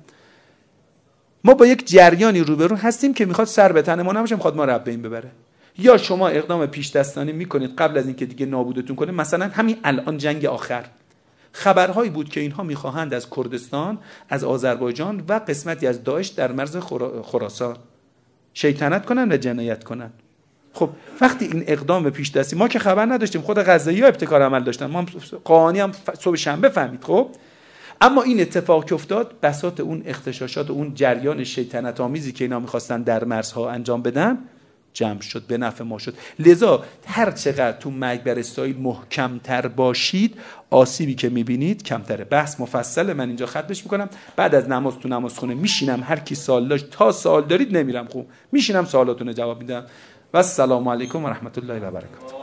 ما با یک جریانی روبرو هستیم که میخواد سر به تن ما نباشه، میخواد ما رو به این ببره. یا شما اقدام پیش دستانه میکنید قبل از اینکه دیگه نابودتون کنه. مثلا همین الان جنگ آخر خبرهایی بود که اینها میخواهند از کردستان، از آذربایجان و قسمتی از داعش در مرز خراسان شیطنت کنن و جنایت کنن. خب وقتی این اقدام پیش دستی، ما که خبر نداشتیم، خود غزه‌ای‌ها ابتکار عمل داشتن، ما قاهانی هم صبح شنبه فهمید. خب اما این اتفاق که افتاد بساط اون اغتشاشات و اون جریان شیطنت آمیزی که اینا می‌خواستن در مرزها انجام بدن جمع شد، به نفع ما شد. لذا هر چقدر تو مکبر اسرائیل محکمتر باشید آسیبی که میبینید کمتره. بحث مفصله، من اینجا ختمش میکنم. بعد از نماز تو نمازخونه میشینم، هر کی سوال داشت تا سوال دارید نمیرم خوب میشینم سوالاتون رو جواب میدم. و السلام علیکم و رحمت الله و برکاته.